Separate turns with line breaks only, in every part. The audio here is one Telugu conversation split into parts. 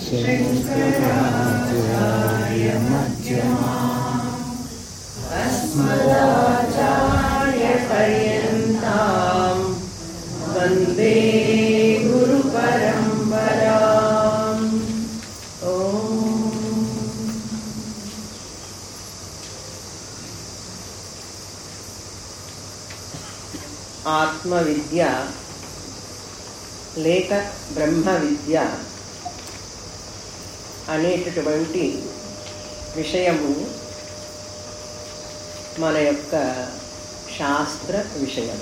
शङ्कराचार्यमध्यमाम् अस्मदाचार्यपर्यन्तां वन्दे गुरुपरम्पराम्। ఆత్మ విద్య లేక బ్రహ్మ విద్య అనేటటువంటి విషయము మన యొక్క శాస్త్ర విషయం.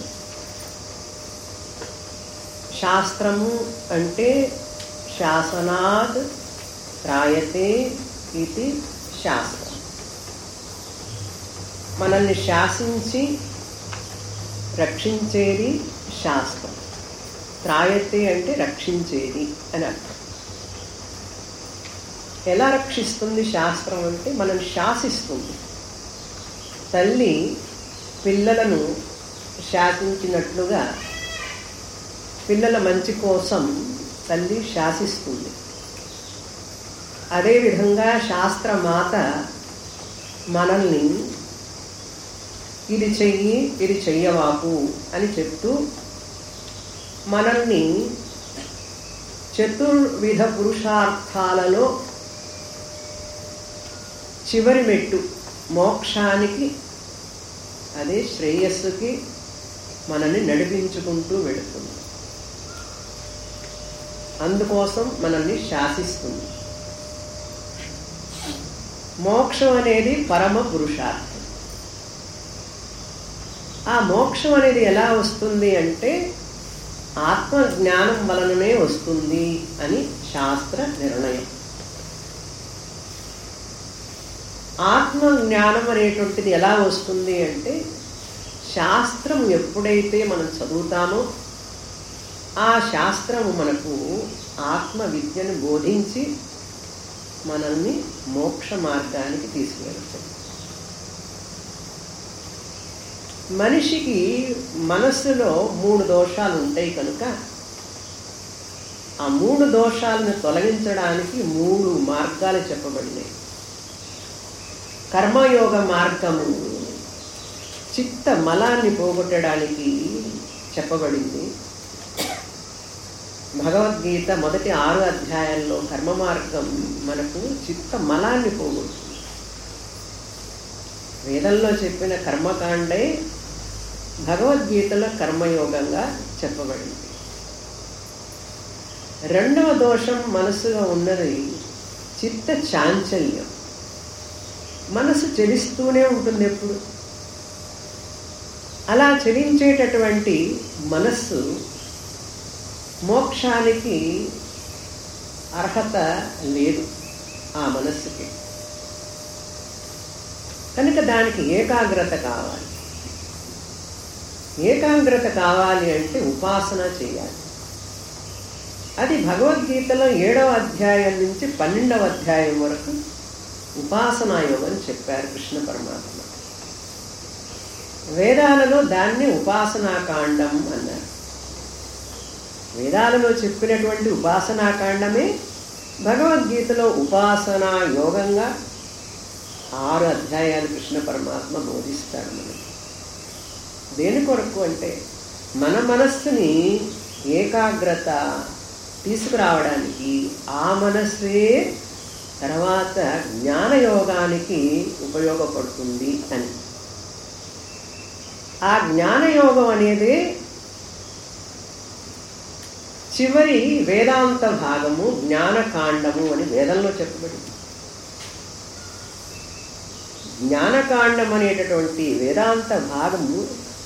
శాస్త్రము అంటే శాసనాద్ త్రాయతే ఇది శాస్త్రం. మనల్ని శాసించి రక్షించేది శాస్త్రం. త్రాయతే అంటే రక్షించేది అని అర్థం. ఎలా రక్షిస్తుంది శాస్త్రం అంటే మనల్ని శాసిస్తుంది. తల్లి పిల్లలను శాసించినట్లుగా పిల్లల మంచి కోసం తల్లి శాసిస్తుంది. అదేవిధంగా శాస్త్రమాత మనల్ని ఇది చెయ్యి ఇది చెయ్యవాకు అని చెప్తూ మనల్ని చతుర్విధ పురుషార్థాలలో చివరి మెట్టు మోక్షానికి, అదే శ్రేయస్సుకి మనల్ని నడిపించుకుంటూ వెళుతుంది. అందుకోసం మనల్ని శాసిస్తుంది. మోక్షం అనేది పరమ పురుషార్థం. ఆ మోక్షం అనేది ఎలా వస్తుంది అంటే ఆత్మజ్ఞానం వలననే వస్తుంది అని శాస్త్ర నిర్ణయం. ఆత్మజ్ఞానం అనేటువంటిది ఎలా వస్తుంది అంటే శాస్త్రం ఎప్పుడైతే మనం చదువుతామో ఆ శాస్త్రము మనకు ఆత్మ విద్యను బోధించి మనల్ని మోక్ష మార్గానికి తీసుకువెళ్తుంది. మనిషికి మనస్సులో 3 దోషాలు ఉంటాయి కనుక ఆ 3 దోషాలను తొలగించడానికి 3 మార్గాలు చెప్పబడినాయి. కర్మయోగ మార్గము చిత్త మలాన్ని పోగొట్టడానికి చెప్పబడింది. భగవద్గీత మొదటి 6 అధ్యాయాల్లో కర్మ మార్గం మనకు చిత్త మలాన్ని పోగొడుతుంది. వేదంలో చెప్పిన కర్మకాండే భగవద్గీతలో కర్మయోగంగా చెప్పబడింది. 2వ దోషం మనసులో ఉన్నది చిత్త చాంచల్యం. మనసు చలిస్తూనే ఉంటుంది ఎప్పుడు. అలా చలించేటటువంటి మనస్సు మోక్షానికి అర్హత లేదు ఆ మనస్సుకి. కనుక దానికి ఏకాగ్రత కావాలి. ఏకాగ్రత కావాలి అంటే ఉపాసన చేయాలి. అది భగవద్గీతలో 7వ అధ్యాయం నుంచి 12వ అధ్యాయం వరకు ఉపాసనా యోగం చెప్పారు కృష్ణ పరమాత్మ. వేదాలలో దాన్ని ఉపాసనాకాండం అన్నారు. వేదాలలో చెప్పినటువంటి ఉపాసనాకాండమే భగవద్గీతలో ఉపాసనా యోగంగా 6 అధ్యాయాలు కృష్ణ పరమాత్మ బోధిస్తాడు మనకి. దేని కొరకు అంటే మన మనస్సుని ఏకాగ్రత తీసుకురావడానికి, ఆ మనస్సే తర్వాత జ్ఞానయోగానికి ఉపయోగపడుతుంది అని. ఆ జ్ఞానయోగం అనేది చివరి వేదాంత భాగము, జ్ఞానకాండము అని వేదంలో చెప్పబడింది. జ్ఞానకాండం అనేటటువంటి వేదాంత భాగము,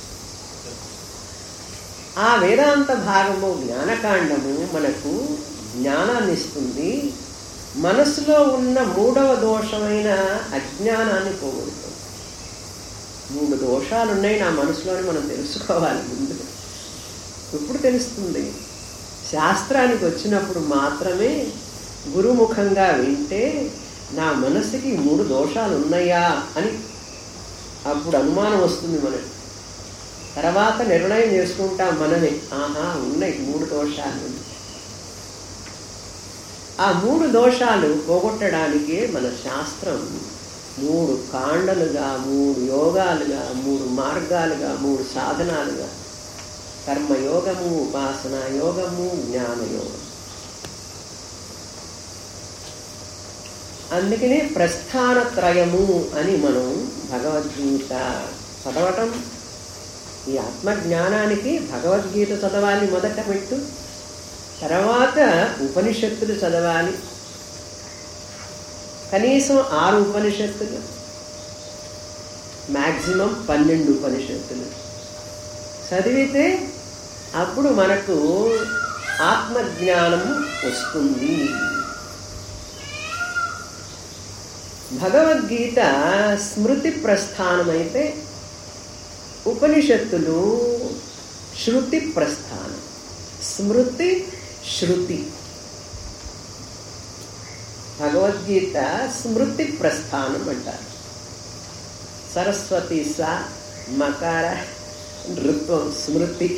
ఆ వేదాంత భాగము జ్ఞానకాండము మనకు జ్ఞానాన్ని ఇస్తుంది. మనసులో ఉన్న 3వ దోషమైన అజ్ఞానాన్ని పోగొడుతుంది. 3 దోషాలు ఉన్నాయి నా మనసులోని మనం తెలుసుకోవాలి ముందు. ఎప్పుడు తెలుస్తుంది? శాస్త్రానికి వచ్చినప్పుడు మాత్రమే గురుముఖంగా వింటే నా మనసుకి 3 దోషాలు ఉన్నాయా అని అప్పుడు అనుమానం వస్తుంది మనకి. తర్వాత నిర్ణయం చేసుకుంటాం మనమే, ఆహా ఉన్నాయి 3 దోషాలు. ఆ 3 దోషాలు పోగొట్టడానికే మన శాస్త్రం 3 కాండలుగా, 3 యోగాలుగా, 3 మార్గాలుగా, 3 సాధనాలుగా, కర్మయోగము, ఉపాసనా యోగము, జ్ఞానయోగం. అందుకనే ప్రస్థానత్రయము అని మనం భగవద్గీత చదవటం. ఈ ఆత్మజ్ఞానానికి భగవద్గీత చదవాలి మొదట పెట్టు, తర్వాత ఉపనిషత్తులు చదవాలి, కనీసం 6 ఉపనిషత్తులు, మ్యాక్సిమం 12 ఉపనిషత్తులు చదివితే అప్పుడు మనకు ఆత్మజ్ఞానము వస్తుంది. భగవద్గీత స్మృతి ప్రస్థానమైతే ఉపనిషత్తులు శృతి ప్రస్థానం. స్మృతి, శృతి. భగవద్గీత స్మృతి ప్రస్థానం అంటారు. సరస్వతి స మకార ఋత్వం స్మృతి.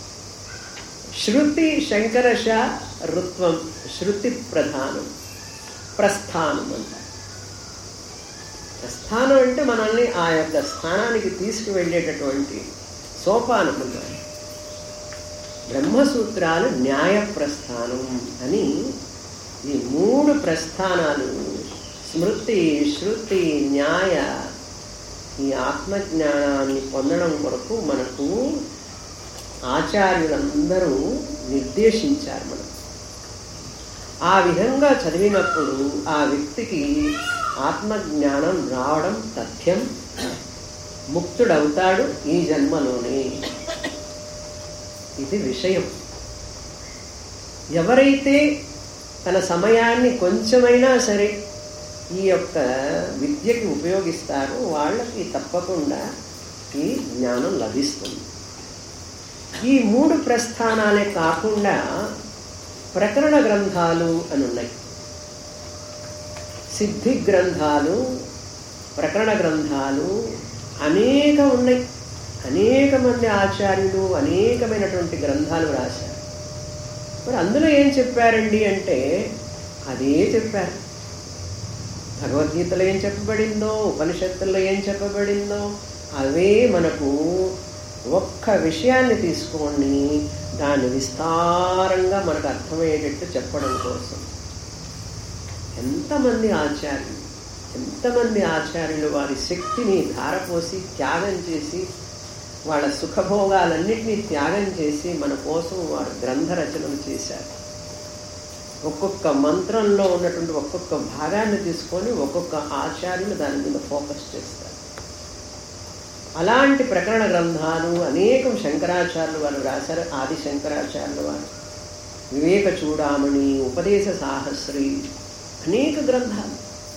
శృతి శంకరశ ఋత్వం శృతి ప్రధానం, ప్రస్థానం అంటారు. ప్రస్థానం అంటే మనల్ని ఆ యొక్క స్థానానికి తీసుకువెళ్ళేటటువంటి సోపానం అన్నారు. బ్రహ్మసూత్రాలు న్యాయ ప్రస్థానం అని ఈ 3 ప్రస్థానాలు స్మృతి, శృతి, న్యాయ ఈ ఆత్మజ్ఞానాన్ని పొందడం కొరకు మనకు ఆచార్యులందరూ నిర్దేశించారు. మనం ఆ విధంగా చదివినప్పుడు ఆ వ్యక్తికి ఆత్మజ్ఞానం రావడం తథ్యం. ముక్తుడవుతాడు ఈ జన్మలోనే. ఇది విషయం. ఎవరైతే తన సమయాన్ని కొంచెమైనా సరే ఈ యొక్క విద్యకి ఉపయోగిస్తారో వాళ్ళకి తప్పకుండా ఈ జ్ఞానం లభిస్తుంది. ఈ 3 ప్రస్థానాలే కాకుండా ప్రకరణ గ్రంథాలు అని ఉన్నాయి. సిద్ధి గ్రంథాలు, ప్రకరణ గ్రంథాలు అనేక ఉన్నాయి. అనేక మంది ఆచార్యులు అనేకమైనటువంటి గ్రంథాలు రాశారు. మరి అందులో ఏం చెప్పారండి అంటే అదే చెప్పారు. భగవద్గీతలో ఏం చెప్పబడిందో, ఉపనిషత్తుల్లో ఏం చెప్పబడిందో అవే మనకు ఒక్క విషయాన్ని తీసుకొని దాన్ని విస్తారంగా మనకు అర్థమయ్యేటట్టు చెప్పడం కోసం ఎంతమంది ఆచార్యులు వారి శక్తిని ధారపోసి త్యాగం చేసి వాళ్ళ సుఖభోగాలన్నింటినీ త్యాగం చేసి మన కోసం వారు గ్రంథ రచనలు చేశారు. ఒక్కొక్క మంత్రంలో ఉన్నటువంటి ఒక్కొక్క భాగాన్ని తీసుకొని ఒక్కొక్క ఆచార్యులు దాని మీద ఫోకస్ చేస్తారు. అలాంటి ప్రకరణ గ్రంథాలు అనేకం శంకరాచార్యులు వారు రాశారు. ఆది శంకరాచార్యులు వారు వివేక చూడామణి, ఉపదేశ సాహస్రి, అనేక గ్రంథాలు.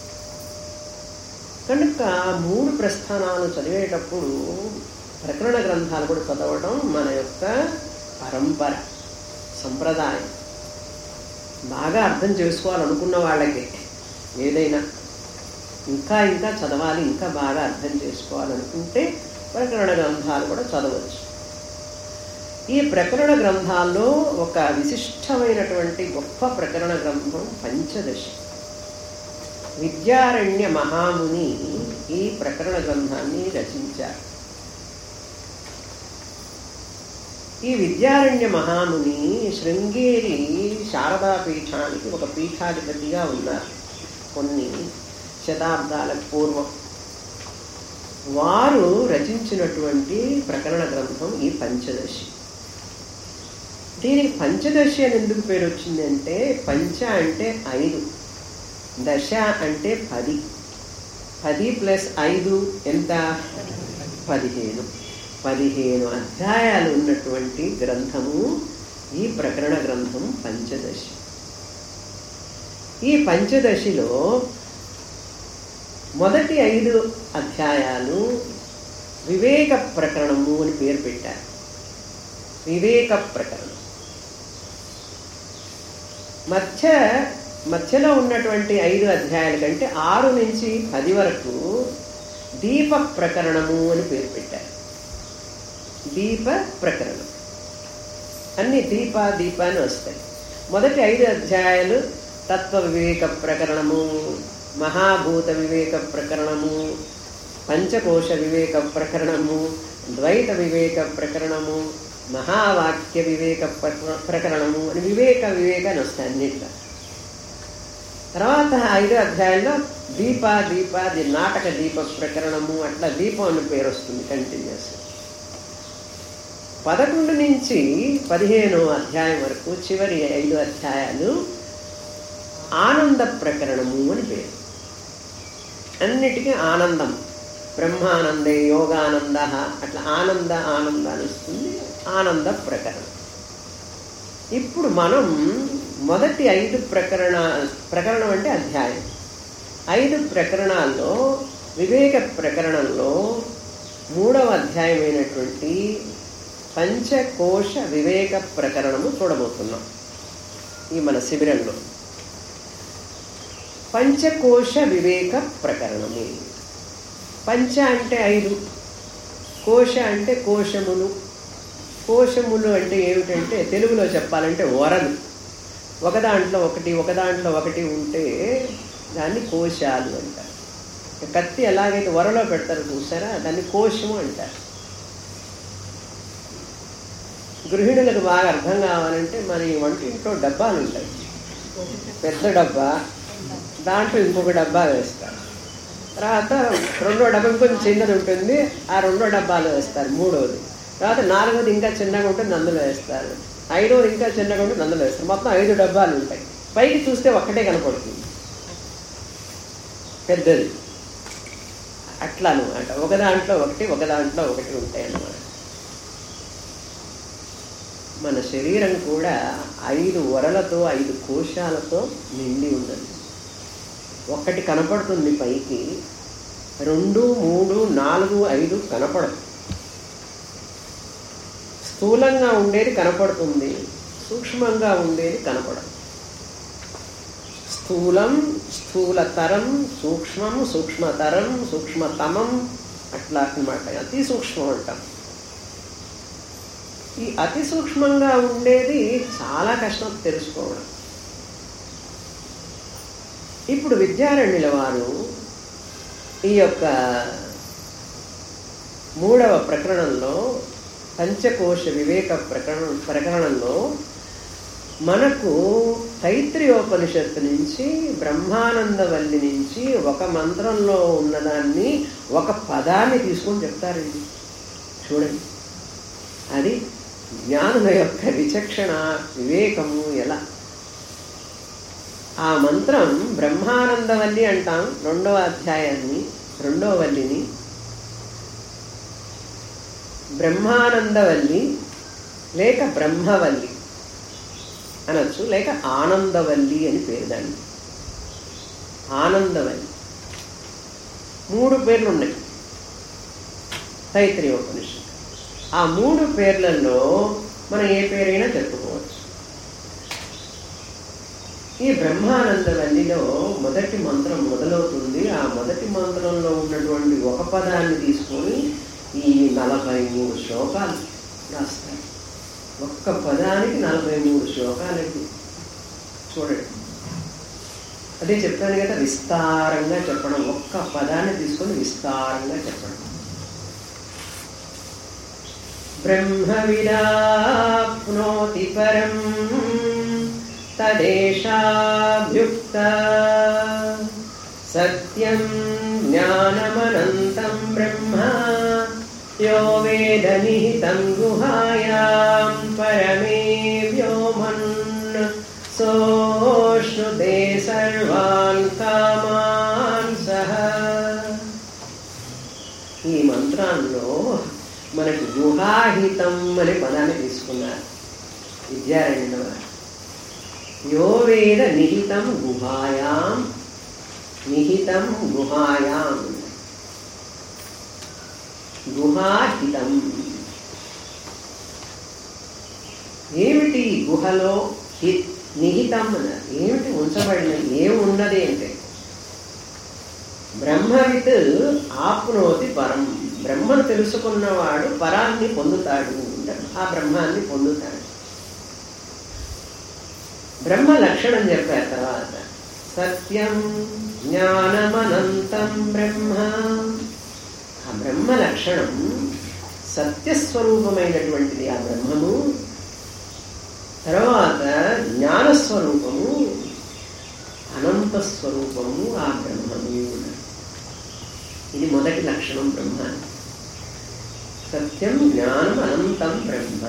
కనుక 3 ప్రస్థానాలు చదివేటప్పుడు ప్రకరణ గ్రంథాలు కూడా చదవడం మన యొక్క పరంపర, సంప్రదాయం. బాగా అర్థం చేసుకోవాలనుకున్న వాళ్ళకి ఏదైనా ఇంకా చదవాలి, ఇంకా బాగా అర్థం చేసుకోవాలనుకుంటే ప్రకరణ గ్రంథాలు కూడా చదవచ్చు. ఈ ప్రకరణ గ్రంథాల్లో ఒక విశిష్టమైనటువంటి గొప్ప ప్రకరణ గ్రంథం పంచదశి. విద్యారణ్య మహాముని ఈ ప్రకరణ గ్రంథాన్ని రచించారు. ఈ విద్యారణ్య మహాముని శృంగేరి శారదా పీఠానికి ఒక పీఠాధిపతిగా ఉన్నారు కొన్ని శతాబ్దాల పూర్వం. వారు రచించినటువంటి ప్రకరణ గ్రంథం ఈ పంచదశి. దీనికి పంచదశి అని ఎందుకు పేరు వచ్చిందంటే పంచ అంటే 5, దశ అంటే 10. 10 + 5 ఎంత? 15. 15 అధ్యాయాలు ఉన్నటువంటి గ్రంథము ఈ ప్రకరణ గ్రంథం పంచదశి. ఈ పంచదశిలో మొదటి 5 అధ్యాయాలు వివేక ప్రకరణము అని పేరు పెట్టారు. వివేక ప్రకరణం. మధ్యలో ఉన్నటువంటి 5 అధ్యాయాల కంటే 6 నుంచి 10 వరకు దీప ప్రకరణము అని పేరు పెట్టారు. దీప ప్రకరణం. అన్ని దీప అని వస్తాయి. మొదటి 5 అధ్యాయాలు తత్వ వివేక ప్రకరణము, మహాభూత వివేక ప్రకరణము, పంచకోశ వివేక ప్రకరణము, ద్వైత వివేక ప్రకరణము, మహావాక్య వివేక ప్రకరణము అని వివేకాన్ని వస్తాయి అన్నిట్లో. తర్వాత 5వ అధ్యాయంలో దీపాది నాటక దీప ప్రకరణము, అట్లా దీపం అని పేరు వస్తుంది కంటిన్యూస్. 11 నుంచి 15వ అధ్యాయం వరకు చివరి 5 అధ్యాయాలు ఆనంద ప్రకరణము అని పేరు. అన్నిటికీ ఆనందం, బ్రహ్మానందే యోగానంద, అట్లా ఆనందాన్ని వస్తుంది, ఆనంద ప్రకరణం. ఇప్పుడు మనం మొదటి 5 ప్రకరణం అంటే అధ్యాయం. 5 ప్రకరణాల్లో వివేక ప్రకరణంలో 3వ అధ్యాయమైనటువంటి పంచకోశ వివేక ప్రకరణము చూడబోతున్నాం ఈ మన శిబిరంలో. పంచకోశ వివేక ప్రకరణము. పంచ అంటే 5, కోశ అంటే కోశములు. కోశములు అంటే ఏమిటంటే తెలుగులో చెప్పాలంటే వరలు. ఒక దాంట్లో ఒకటి ఉంటే దాన్ని కోశాలు అంటారు. కత్తి ఎలాగైతే వరలో పెడతారు చూసారా, దాన్ని కోశము అంటారు. గృహిణులకు బాగా అర్థం కావాలంటే మన వంటింట్లో డబ్బాలు ఉంటాయి. పెద్ద డబ్బా, దాంట్లో ఇంకొక డబ్బా వేస్తారు. తర్వాత 2వ డబ్బా ఇంకొంచెం చిన్నది ఉంటుంది, ఆ 2వ డబ్బాలో వేస్తారు. 3వది, తర్వాత 4వది ఇంకా చిన్నగా ఉంటుంది, అందులో వేస్తారు. 5వది ఇంకా చిన్నగా ఉంటుంది, అందులో వేస్తారు. మొత్తం 5 డబ్బాలు ఉంటాయి. పైకి చూస్తే ఒక్కటే కనపడుతుంది, పెద్దది. అట్లా అనమాట. ఒక దాంట్లో ఒకటి ఉంటాయి అన్నమాట. మన శరీరం కూడా 5 వరలతో 5 కోశాలతో నిండి ఉన్నది. ఒక్కటి కనపడుతుంది పైకి, 2, 3, 4, 5 కనపడదు. స్థూలంగా ఉండేది కనపడుతుంది, సూక్ష్మంగా ఉండేది కనపడదు. స్థూలం, స్థూలతరం, సూక్ష్మం, సూక్ష్మతరం, సూక్ష్మతమం, అట్లా అన్నమాట. అతి సూక్ష్మం అంటాం. ఈ అతి సూక్ష్మంగా ఉండేది చాలా కష్టం తెలుసుకోవడం. ఇప్పుడు విద్యారణ్యుల వారు ఈ యొక్క 3వ ప్రకరణంలో పంచకోశ వివేక ప్రకరణంలో మనకు తైత్రీయోపనిషత్తు నుంచి, బ్రహ్మానందవల్లి నుంచి ఒక మంత్రంలో ఉన్నదాన్ని, ఒక పదాన్ని తీసుకొని చెప్తారండి. చూడండి, అది జ్ఞానుల యొక్క విచక్షణ, వివేకము ఎలా. ఆ మంత్రం బ్రహ్మానందవల్లి అంటాం. 2వ అధ్యాయాన్ని, 2వ వల్లిని బ్రహ్మానందవల్లి లేక బ్రహ్మవల్లి అనొచ్చు, లేక ఆనందవల్లి అని పేరు దాన్ని. ఆనందవల్లి 3 పేర్లు ఉన్నాయి తైత్రీయోపనిషత్తు. ఆ 3 పేర్లలో మనం ఏ పేరైనా చెప్పుకోవచ్చు. ఈ బ్రహ్మానందవల్లిలో మొదటి మంత్రం మొదలవుతుంది. ఆ మొదటి మంత్రంలో ఉన్నటువంటి ఒక పదాన్ని తీసుకొని ఈ 43 శ్లోకాలు రాస్తారు. ఒక్క పదానికి 43 శ్లోకాలండి. చూడండి, అదే చెప్పాను కదా, విస్తారంగా చెప్పడం. ఒక్క పదాన్ని తీసుకొని విస్తారంగా చెప్పడం. బ్రహ్మవిదాప్నోతి పరం తదేషాభ్యుక్త సత్యం జ్ఞానమనంతం బ్రహ్మ యో వేద నిహితం గుహాయాం పరమే వ్యోమన్ సోష్ణుతే సర్వాన్ కామాన్ సహ. ఈ మంత్రాల్లో మనకు గుహాహితం అనే పదాన్ని తీసుకున్నారు విద్యారణ్యుల వారు. యో వేద నిహితం గుహాయాం, నిహితం గుహాయాం, గుహాహితం. ఏమిటి గుహలో నిహితం అన్నారు? ఏమిటి ఉంచబడినది? ఏమున్నది అంటే బ్రహ్మవిత్ ఆప్నోతి పరం. బ్రహ్మను తెలుసుకున్నవాడు పరాన్ని పొందుతాడు, ఆ బ్రహ్మాన్ని పొందుతాడు. బ్రహ్మ లక్షణం చెప్పారు తర్వాత. సత్యం జ్ఞానమనంతం బ్రహ్మ. ఆ బ్రహ్మ లక్షణం సత్యస్వరూపమైనటువంటిది ఆ బ్రహ్మము. తర్వాత జ్ఞానస్వరూపము, అనంత స్వరూపము ఆ బ్రహ్మము. ఇది మొదటి లక్షణం బ్రహ్మ. సత్యం జ్ఞానం అనంతం బ్రహ్మ.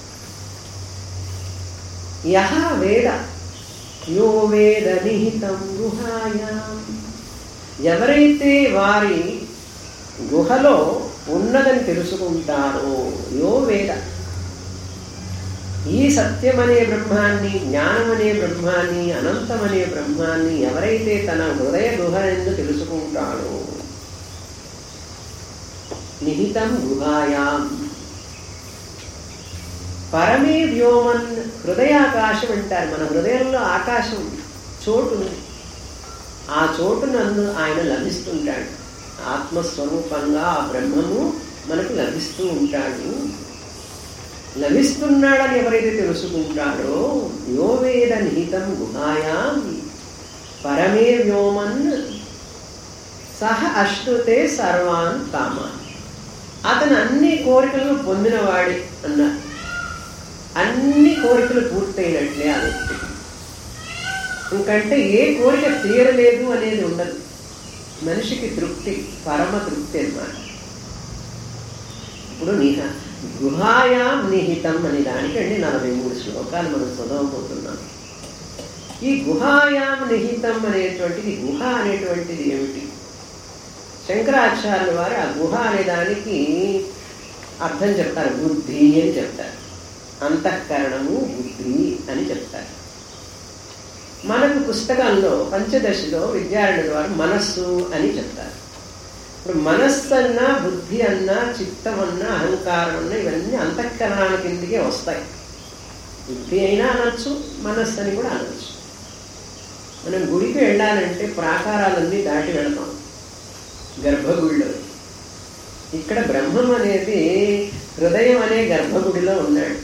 యః వేద యో వేద నిహితం గుహాయాం. ఎవరైతే వారి గుహలో ఉన్నదని తెలుసుకుంటారో, యో వేద, ఈ సత్యం అనే బ్రహ్మాన్ని, జ్ఞానం అనే బ్రహ్మాన్ని, అనంతం అనే బ్రహ్మాన్ని ఎవరైతే తన హృదయ గుహ ఎందు తెలుసుకుంటాడో, నిహితం గుహాయాం. పరమే వ్యోమన్. హృదయాకాశం అంటారు. మన హృదయంలో ఆకాశం చోటు ఉంది. ఆ చోటునందు ఆయన లభిస్తుంటాడు. ఆత్మస్వరూపంగా ఆ బ్రహ్మము మనకు లభిస్తూ ఉంటాడు. లభిస్తున్నాడని ఎవరైతే తెలుసుకుంటాడో, యో వేద నిహితం గుహాయాం పరమే వ్యోమన్ సహ అశ్నుతే సర్వాన్ కామాన్. అతను అన్ని కోరికలను పొందినవాడే అన్నారు. అన్ని కోరికలు పూర్తయినట్లే ఆ వ్యక్తికి. ఇంకంటే ఏ కోరిక తీరలేదు అనేది ఉండదు. మనిషికి తృప్తి, పరమ తృప్తి అన్నమాట. ఇప్పుడు గుహాయాం నిహితం అనే దానికండి 43 శ్లోకాలు మనం చదవబోతున్నాం. ఈ గుహాయాం నిహితం అనేటువంటిది, గుహ అనేటువంటిది ఏమిటి? శంకరాచార్యుల వారు ఆ గుహ అనే దానికి అర్థం చెప్తారు. బుద్ధి అని చెప్తారు. అంతఃకరణము బుద్ధి అని చెప్తారు. మనకు పుస్తకంలో పంచదశలో విద్యారణ్యుల వారు మనస్సు అని చెప్తారు. ఇప్పుడు మనస్సు అన్నా, బుద్ధి అన్నా, చిత్తం అన్నా, అహంకారం అన్నా ఇవన్నీ అంతఃకరణాల కిందికే వస్తాయి. బుద్ధి అయినా అనొచ్చు, మనస్సు అని కూడా అనొచ్చు. మనం గుడికి వెళ్ళాలంటే ప్రాకారాలన్నీ దాటి వెళతాం గర్భగుడిలో. ఇక్కడ బ్రహ్మం అనేది హృదయం అనే గర్భగుడిలో ఉన్నాడు.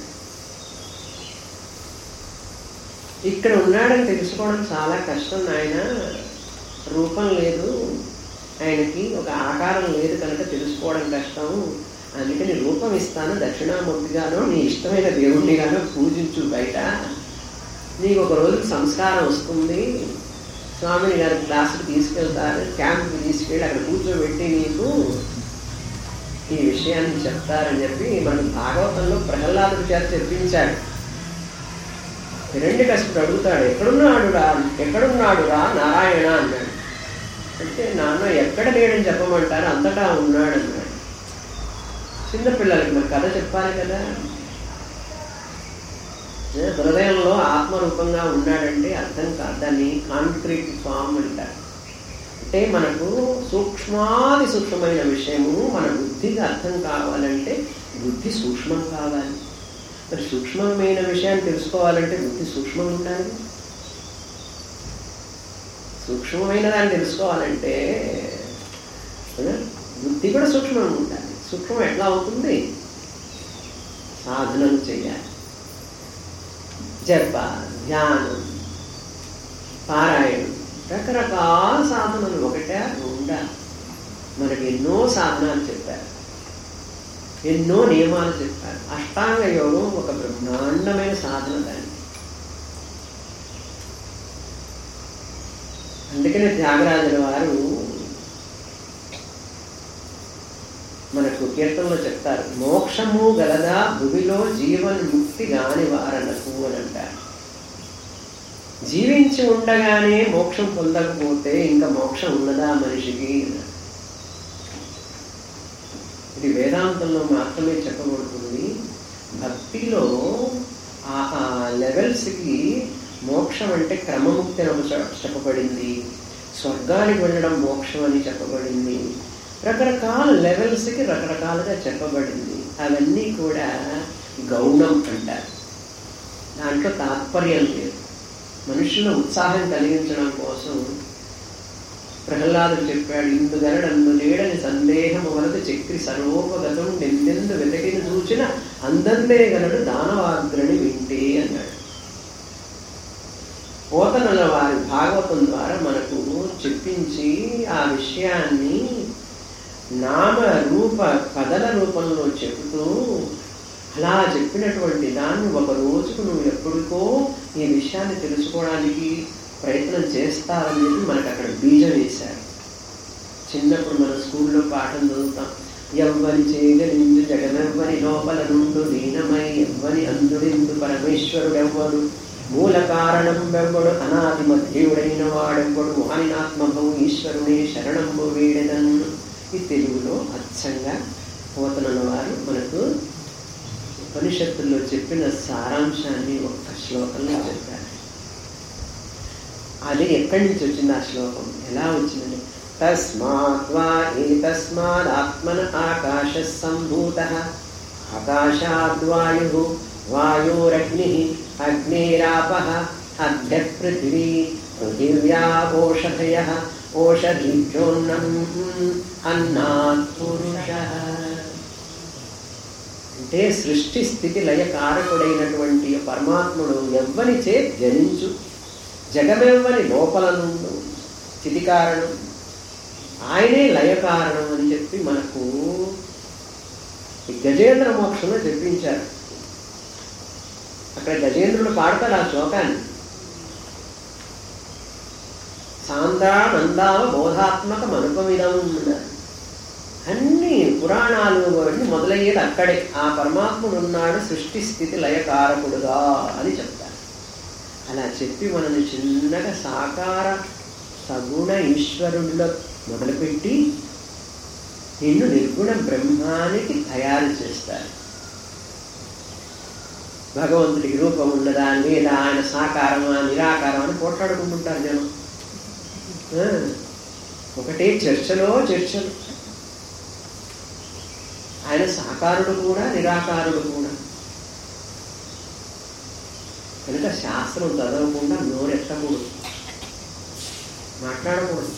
ఇక్కడ ఉన్నాడని తెలుసుకోవడం చాలా కష్టం నాయన. రూపం లేదు ఆయనకి, ఒక ఆకారం లేదు కనుక తెలుసుకోవడం కష్టం. అందుకని రూపం ఇస్తాను, దక్షిణామూర్తిగానో నీ ఇష్టమైన దేవుణ్ణిగానో పూజించు బయట. నీకు ఒక రోజు సంస్కారం వస్తుంది. స్వామిని గారి క్లాసుకు తీసుకెళ్తారు, క్యాంప్కి తీసుకెళ్ళి అక్కడ కూర్చోబెట్టి నీకు ఈ విషయాన్ని చెప్తారని చెప్పి మనకు భాగవతంలో ప్రహ్లాదుడి చేత చెప్పించాడు. హిరణ్యకశిపుడు అడుగుతాడు, ఎక్కడున్నాడురా నారాయణ అన్నాడు. అంటే నాన్న ఎక్కడ లేడని చెప్పమంటారు, అంతటా ఉన్నాడు అన్నాడు. చిన్నపిల్లలకి మరి కథ చెప్పాలి కదా. హృదయంలో ఆత్మరూపంగా ఉన్నాడంటే అర్థం కాదు, దాన్ని కాంక్రీట్ ఫామ్ అంటారు. అంటే మనకు సూక్ష్మాది సూక్ష్మమైన విషయము మన బుద్ధికి అర్థం కావాలంటే బుద్ధి సూక్ష్మం కావాలి. మరి సూక్ష్మమైన విషయాన్ని తెలుసుకోవాలంటే బుద్ధి సూక్ష్మం ఉండాలి. సూక్ష్మమైన దాన్ని తెలుసుకోవాలంటే బుద్ధి కూడా సూక్ష్మంగా ఉండాలి. సూక్ష్మం ఎట్లా అవుతుంది? సాధనం చేయాలి. జప, ధ్యానం, పారాయణం, రకరకాల సాధనలు ఒకటే ఉండాలి. మనకి ఎన్నో సాధనాలు చెప్పారు, ఎన్నో నియమాలు చెప్పారు. అష్టాంగ యోగం ఒక బ్రహ్మాండమైన సాధన దాన్ని. అందుకనే త్యాగరాజుల వారు మనకు కీర్తనలో చెప్తారు, మోక్షము గలదా భూమిలో జీవన్ ముక్తి కాని వారనకు అని అంటారు. జీవించి ఉండగానే మోక్షం పొందకపోతే ఇంకా మోక్షం ఉన్నదా మనిషికి? ఇది వేదాంతంలో మాత్రమే చెప్పబడుతుంది. భక్తిలో ఆ లెవెల్స్కి మోక్షం అంటే క్రమముక్తి అని చెప్పబడింది. స్వర్గానికి వెళ్ళడం మోక్షం అని చెప్పబడింది. రకరకాల లెవెల్స్కి రకరకాలుగా చెప్పబడింది. అవన్నీ కూడా గౌణం అంటారు. దాంట్లో తాత్పర్యం లేదు. మనుషుల్లో ఉత్సాహం కలిగించడం కోసం ప్రహ్లాదుడు చెప్పాడు, ఇందుగనడందు లేడని సందేహము వలదు చక్రి సర్వోపగతం నిందెందు వెతకిని చూచిన అందందే గనడు దానవాగ్రని వింటే అన్నాడు. పోతనల వారి భాగవతం ద్వారా మనకు చెప్పించి ఆ విషయాన్ని నామ రూప కథల రూపంలో చెబుతూ అలా చెప్పినటువంటి దాన్ని ఒక రోజుకు నువ్వు ఎప్పటికో ఈ విషయాన్ని తెలుసుకోవడానికి ప్రయత్నం చేస్తావని చెప్పి మనకు అక్కడ బీజం వేశారు. చిన్నప్పుడు మన స్కూల్లో పాఠం చదువుతాం. ఎవ్వని చేయగలిందు జగమెవ్వని లోపల నుండు లీనమై ఎవ్వని అందుడిందు పరమేశ్వరుడెవ్వడు మూల కారణం వెవ్వడు అనాది మధ్యుడైన వాడెవ్వడు వానినాత్మభవు ఈశ్వరునే శరణంబు వీడెదన్. ఈ తెలుగులో అచ్చంగా పోతనల వారు మనకు ఉపనిషత్తుల్లో చెప్పిన సారాంశాన్ని ఒక్క శ్లోకంలో చెప్పారు. అది ఎక్కడి నుంచి వచ్చింది? ఆ శ్లోకం ఎలా వచ్చిందండి? తస్మాద్వా ఏతస్మాదాత్మన ఆకాశః సంభూతః ఆకాశాద్వాయుః వాయోరగ్నిః అగ్నేరాపః అద్భ్యః పృథివీ పృథివ్యా ఓషధయః ఓషధీభ్యోన్నం అన్నాత్ పురుషః. అంటే సృష్టి స్థితి లయ కారకుడైనటువంటి పరమాత్ముడు ఎవ్వని చే జనించు జగమెవ్వని లోపల నుండు స్థితి కారణం, ఆయనే లయ కారణం అని చెప్పి మనకు గజేంద్ర మోక్షంలో చెప్పించారు. అక్కడ గజేంద్రుడు పాడతాడు ఆ శ్లోకాన్ని. సాంద్రానందావ బోధాత్మక మనుపమిదం అన్నారు. అన్ని పురాణాలు అన్ని మొదలయ్యేది అక్కడే. ఆ పరమాత్ముడు ఉన్నాడు సృష్టి స్థితి లయకారకుడుగా అని చెప్తారు. అలా చెప్పి మనల్ని చిన్నగా సాకార సగుణ ఈశ్వరుడిలో మొదలుపెట్టి నిన్ను నిర్గుణ బ్రహ్మానికి తయారు చేస్తారు. భగవంతుడికి రూపం ఉన్నదా లేదా, ఆయన సాకారమా నిరాకారం అని పోట్లాడుకుంటుంటారు జనం. ఒకటే చర్చలు. ఆయన సాకారుడు కూడా నిరాకారుడు కూడా. కనుక శాస్త్రం చదవకుండా నోరెత్తకూడదు, మాట్లాడకూడదు.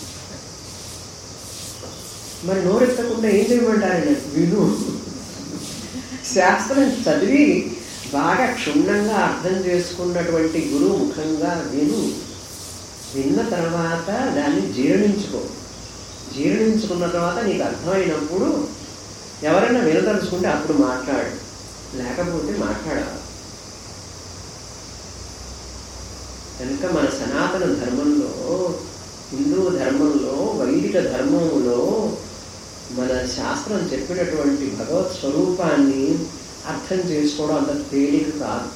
మరి నోరెత్తకుండా ఏం చేయమంటారండి? విను. శాస్త్రం చదివి బాగా క్షుణ్ణంగా అర్థం చేసుకున్నటువంటి గురువు ముఖంగా విన్న తర్వాత దాన్ని జీర్ణించుకున్న తర్వాత నీకు అర్థమైనప్పుడు ఎవరైనా వినదలుచుకుంటే అప్పుడు మాట్లాడు, లేకపోతే మాట్లాడాలి. కనుక మన సనాతన ధర్మంలో, హిందూ ధర్మంలో, వైదిక ధర్మములో మన శాస్త్రం చెప్పినటువంటి భగవత్ స్వరూపాన్ని అర్థం చేసుకోవడం అంత తేలిక కాదు.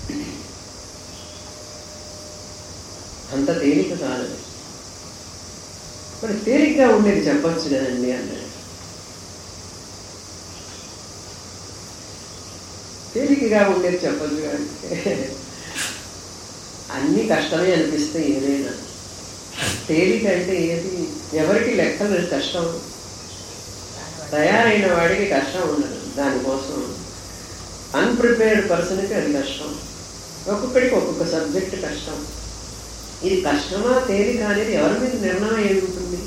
అంత తేలిక కాదు. మరి తేలిగ్గా ఉండేది చెప్పచ్చు కదండి అన్నాడు. తేలికగా ఉండేది చెప్పచ్చు అంటే అన్నీ కష్టమే అనిపిస్తాయి. ఏదైనా తేలిక అంటే ఏది? ఎవరికి లెక్కలు కష్టం, తయారైన వాడికి కష్టం ఉండదు. దానికోసం అన్ప్రిపేర్డ్ పర్సన్కి అది కష్టం. ఒక్కొక్కడికి ఒక్కొక్క సబ్జెక్ట్ కష్టం. ఇది కష్టమా తేలిక అనేది ఎవరి మీద నిర్ణయం ఏముంటుంది?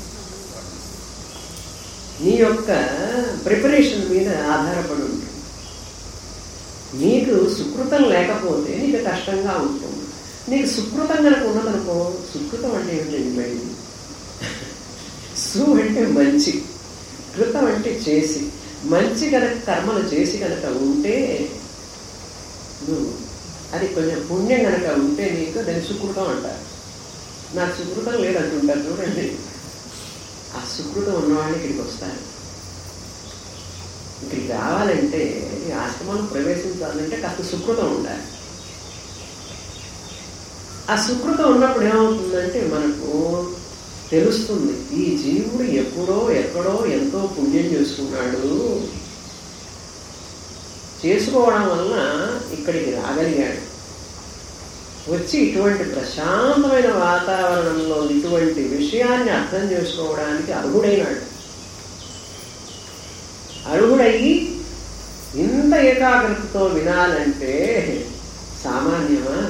నీ యొక్క ప్రిపరేషన్ మీద ఆధారపడి ఉంటుంది. నీకు సుకృతం లేకపోతే నీకు కష్టంగా ఉంటుంది. నీకు సుకృతం కనుక ఉన్నదనుకో, సుకృతం అంటే ఏమిటండి? మళ్ళీ సు అంటే మంచి, కృతం అంటే చేసి, మంచి కనుక కర్మలు చేసి కనుక ఉంటే నువ్వు అది కొంచెం పుణ్యం కనుక ఉంటే నీకు దాన్ని సుకృతం అంటారు. నాకు సుకృతం లేదంటుంటారు చూడండి. ఆ సుకృతం ఉన్నవాళ్ళు ఇక్కడికి వస్తారు. ఇక్కడికి రావాలంటే ఈ ఆశ్రమంలో ప్రవేశించాలంటే కాస్త సుకృతం ఉండాలి. ఆ సుకృతం ఉన్నప్పుడు ఏమవుతుందంటే మనకు తెలుస్తుంది ఈ జీవుడు ఎప్పుడో ఎక్కడో ఎంతో పుణ్యం చేసుకున్నాడు, చేసుకోవడం వలన ఇక్కడికి రాగలిగాడు, వచ్చి ఇటువంటి ప్రశాంతమైన వాతావరణంలో ఇటువంటి విషయాన్ని అర్థం చేసుకోవడానికి అర్హుడైనాడు. అర్హుడయ్యి ఇంత ఏకాగ్రతతో వినాలంటే సామాన్యమా?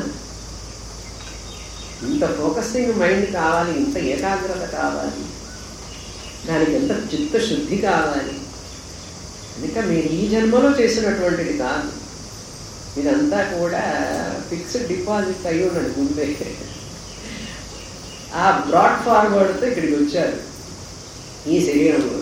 ఇంత ఫోకసింగ్ మైండ్ కావాలి, ఇంత ఏకాగ్రత కావాలి, దానికి ఎంత చిత్తశుద్ధి కావాలి. కనుక మీరు ఈ జన్మలో చేసినటువంటిది కాదు, ఇదంతా కూడా ఫిక్స్డ్ డిపాజిట్ అయి ఉన్నది ముందే. ఆ బ్రాడ్ ఫార్వర్డ్తో ఇక్కడికి వచ్చారు. ఈ శరీరంలో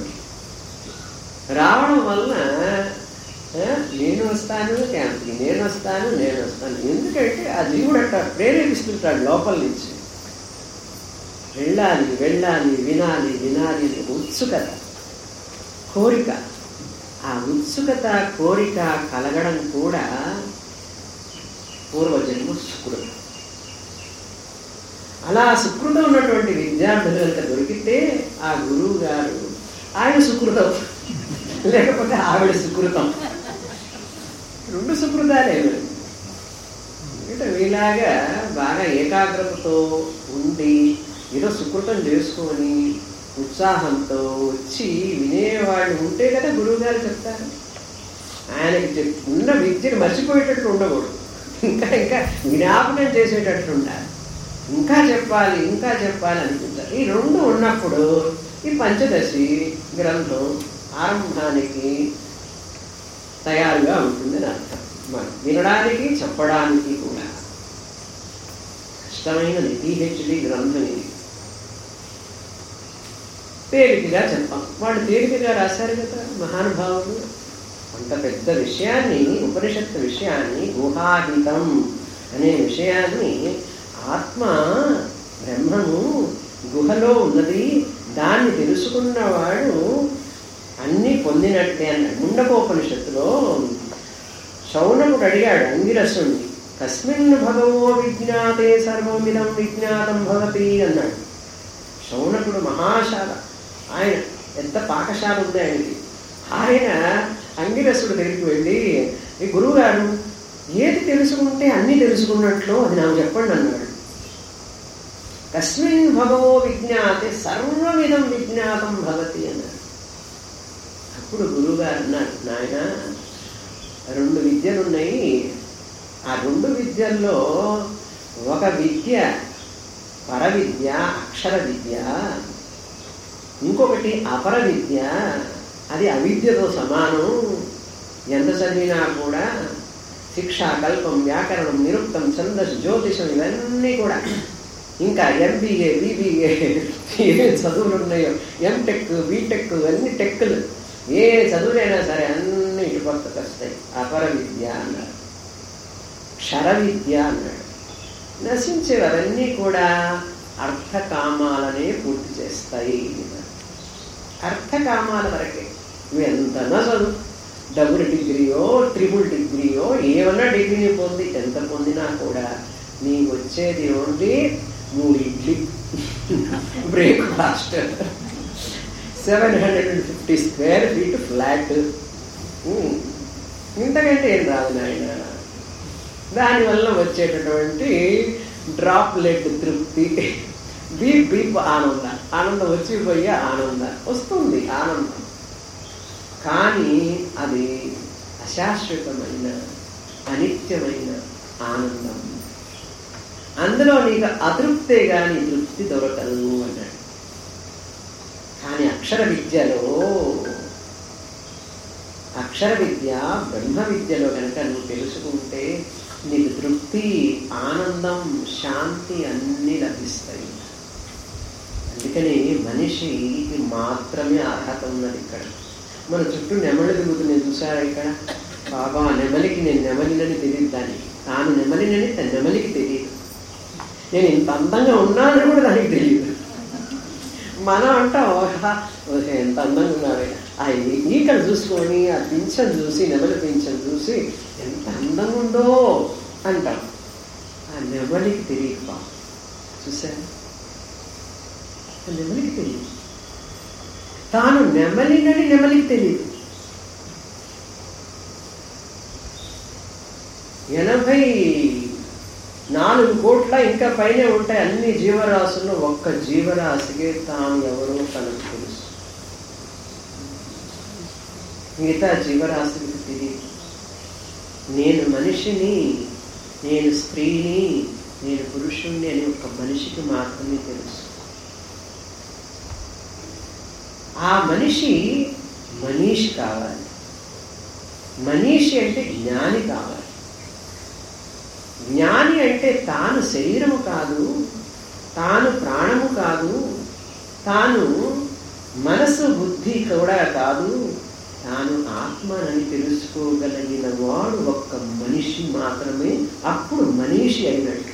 రావడం వలన నేను వస్తాను క్యాంప్కి, నేను వస్తాను. ఎందుకంటే ఆ జీవుడు అట్లా ప్రేరేపిస్తుంటాడు లోపల నుంచి. వెళ్ళాలి వినాలి అని ఉత్సుకత, కోరిక. ఆ ఉత్సుకత కోరిక కలగడం కూడా పూర్వజన్మ సుకృతం. అలా సుకృతం ఉన్నటువంటి విద్యార్థులు కనుక దొరికితే ఆ గురువు గారు ఆయన సుకృతం, లేకపోతే ఆవిడ సుకృతం, రెండు సుకృతాలే. అంటే వీలాగా బాగా ఏకాగ్రతతో ఉండి ఏదో సుకృతం చేసుకొని ఉత్సాహంతో వచ్చి వినేవాళ్ళు ఉంటే కదా గురువు గారు చెప్తారు. ఆయనకి ఉన్న విద్యను మర్చిపోయేటట్లు ఉండకూడదు, ఇంకా జ్ఞాపకం చేసేటట్లు ఉండాలి. ఇంకా చెప్పాలి అనిపించాలి. ఈ రెండు ఉన్నప్పుడు ఈ పంచదశి గ్రంథం ఆరంభానికి తయారుగా ఉంటుందని అర్థం. మనం వినడానికి చెప్పడానికి కూడా కష్టమైనది. PhD గ్రంథం ఇది. తేలికగా చెప్పాం. వాళ్ళు తేలికగా రాశారు కదా మహానుభావులు. అంత పెద్ద విషయాన్ని, ఉపనిషత్తు విషయాన్ని, గుహాహితం అనే విషయాన్ని, ఆత్మ బ్రహ్మము గుహలో ఉన్నది, దాన్ని తెలుసుకున్నవాడు అన్నీ పొందినట్టే అన్నాడు. ముండకోపనిషత్తులో శౌనకుడు అడిగాడు అంగిరసుణ్ణి, కస్మిన్ భగవో విజ్ఞాతే సర్వమిదం విజ్ఞాతం భవతి అన్నాడు. శౌనకుడు మహాశాల, ఆయన ఎంత పాకశాల ఉంది ఆయనకి. ఆయన అంగిరసుడు దగ్గరికి వెళ్ళి, ఈ గురువుగారు ఏది తెలుసుకుంటే అన్నీ తెలుసుకున్నట్లు అది నాకు చెప్పండి అన్నాడు. కస్మిన్ భగవో విజ్ఞాతే సర్వమిదం విజ్ఞాతం భవతి అన్నాడు. అప్పుడు గురువుగారు అన్నాడు, నాయన 2 విద్యలున్నాయి. ఆ 2 విద్యల్లో ఒక విద్య పరవిద్య, అక్షర విద్య, ఇంకొకటి అపర విద్య, అది అవిద్యతో సమానం. ఎంత చదివినా కూడా శిక్ష, కల్పం, వ్యాకరణం, నిరుక్తం, ఛందస్సు, జ్యోతిషం ఇవన్నీ కూడా, ఇంకా MBA, BBA ఏ చదువులు ఉన్నాయో, MTech, BTech అన్ని టెక్కులు, ఏ చదువులైనా సరే అన్ని ఇటు పక్కకు వస్తాయి. అపర విద్య అన్నాడు. క్షర విద్య అన్నాడు. నశించేవన్నీ కూడా అర్థకామాలనే పూర్తి చేస్తాయి. అర్థకామాల వరకే. నువ్వు ఎంతనా చదువు, డబుల్ డిగ్రీయో ట్రిపుల్ డిగ్రీయో ఏమన్నా డిగ్రీని పొంది ఎంత పొందినా కూడా నీకు వచ్చేది only 3 idli, breakfast, 750 square feet flat, ఇంతకంటే ఏం రాదు నాయన. దానివల్ల వచ్చేటటువంటి డ్రాప్లెట్ తృప్తి, బీప్ ఆనందం వచ్చిపోయే ఆనందం వస్తుంది. ఆనందం కానీ అది అశాశ్వతమైన అనిత్యమైన ఆనందం. అందులో నీకు అతృప్తే కానీ తృప్తి దొరకదు అన్నాడు. కానీ అక్షర విద్య బ్రహ్మ విద్యలో కనుక నువ్వు తెలుసుకుంటే నీకు తృప్తి, ఆనందం, శాంతి అన్నీ లభిస్తాయి. అందుకని మనిషికి మాత్రమే అర్హత ఉన్నది. ఇక్కడ మన చుట్టూ నెమలి తిరుగుతున్నాయి చూసారా? ఇక్కడ బాబా నెమలికి నేను నెమలినని తెలియదు, దానికి తాను నెమలినని తన నెమలికి తెలియదు. నేను ఇంత అందంగా ఉన్నానని కూడా దానికి తెలియదు. మనం అంటాం ఎంత అందంగా ఉన్నావే, ఆ ఈకలు చూసుకొని ఆ పింఛను చూసి, నెమలి పింఛను చూసి ఎంత అందంగా ఉందో అంటాం. ఆ నెమలికి తెలియదు బా. చూసారా? ఆ నెమలికి తెలియదు, తాను నెమలినని నెమలికి తెలియదు. 84 కోట్ల ఇంకా పైనే ఉంటాయి అన్ని జీవరాశుల్లో. ఒక్క జీవరాశికి తాను ఎవరో తనకు తెలుసు, మిగతా జీవరాశులకు తెలియదు. నేను మనిషిని, నేను స్త్రీని, నేను పురుషుణ్ణి అని ఒక మనిషికి మాత్రమే తెలుసు. ఆ మనిషి మనీషి కావాలి. మనీషి అంటే జ్ఞాని కావాలి. జ్ఞాని అంటే తాను శరీరము కాదు, తాను ప్రాణము కాదు, తాను మనసు బుద్ధి కూడా కాదు, తాను ఆత్మనని తెలుసుకోగలిగిన వాడు ఒక్క మనిషి మాత్రమే. అప్పుడు మనిషి అయినట్టు.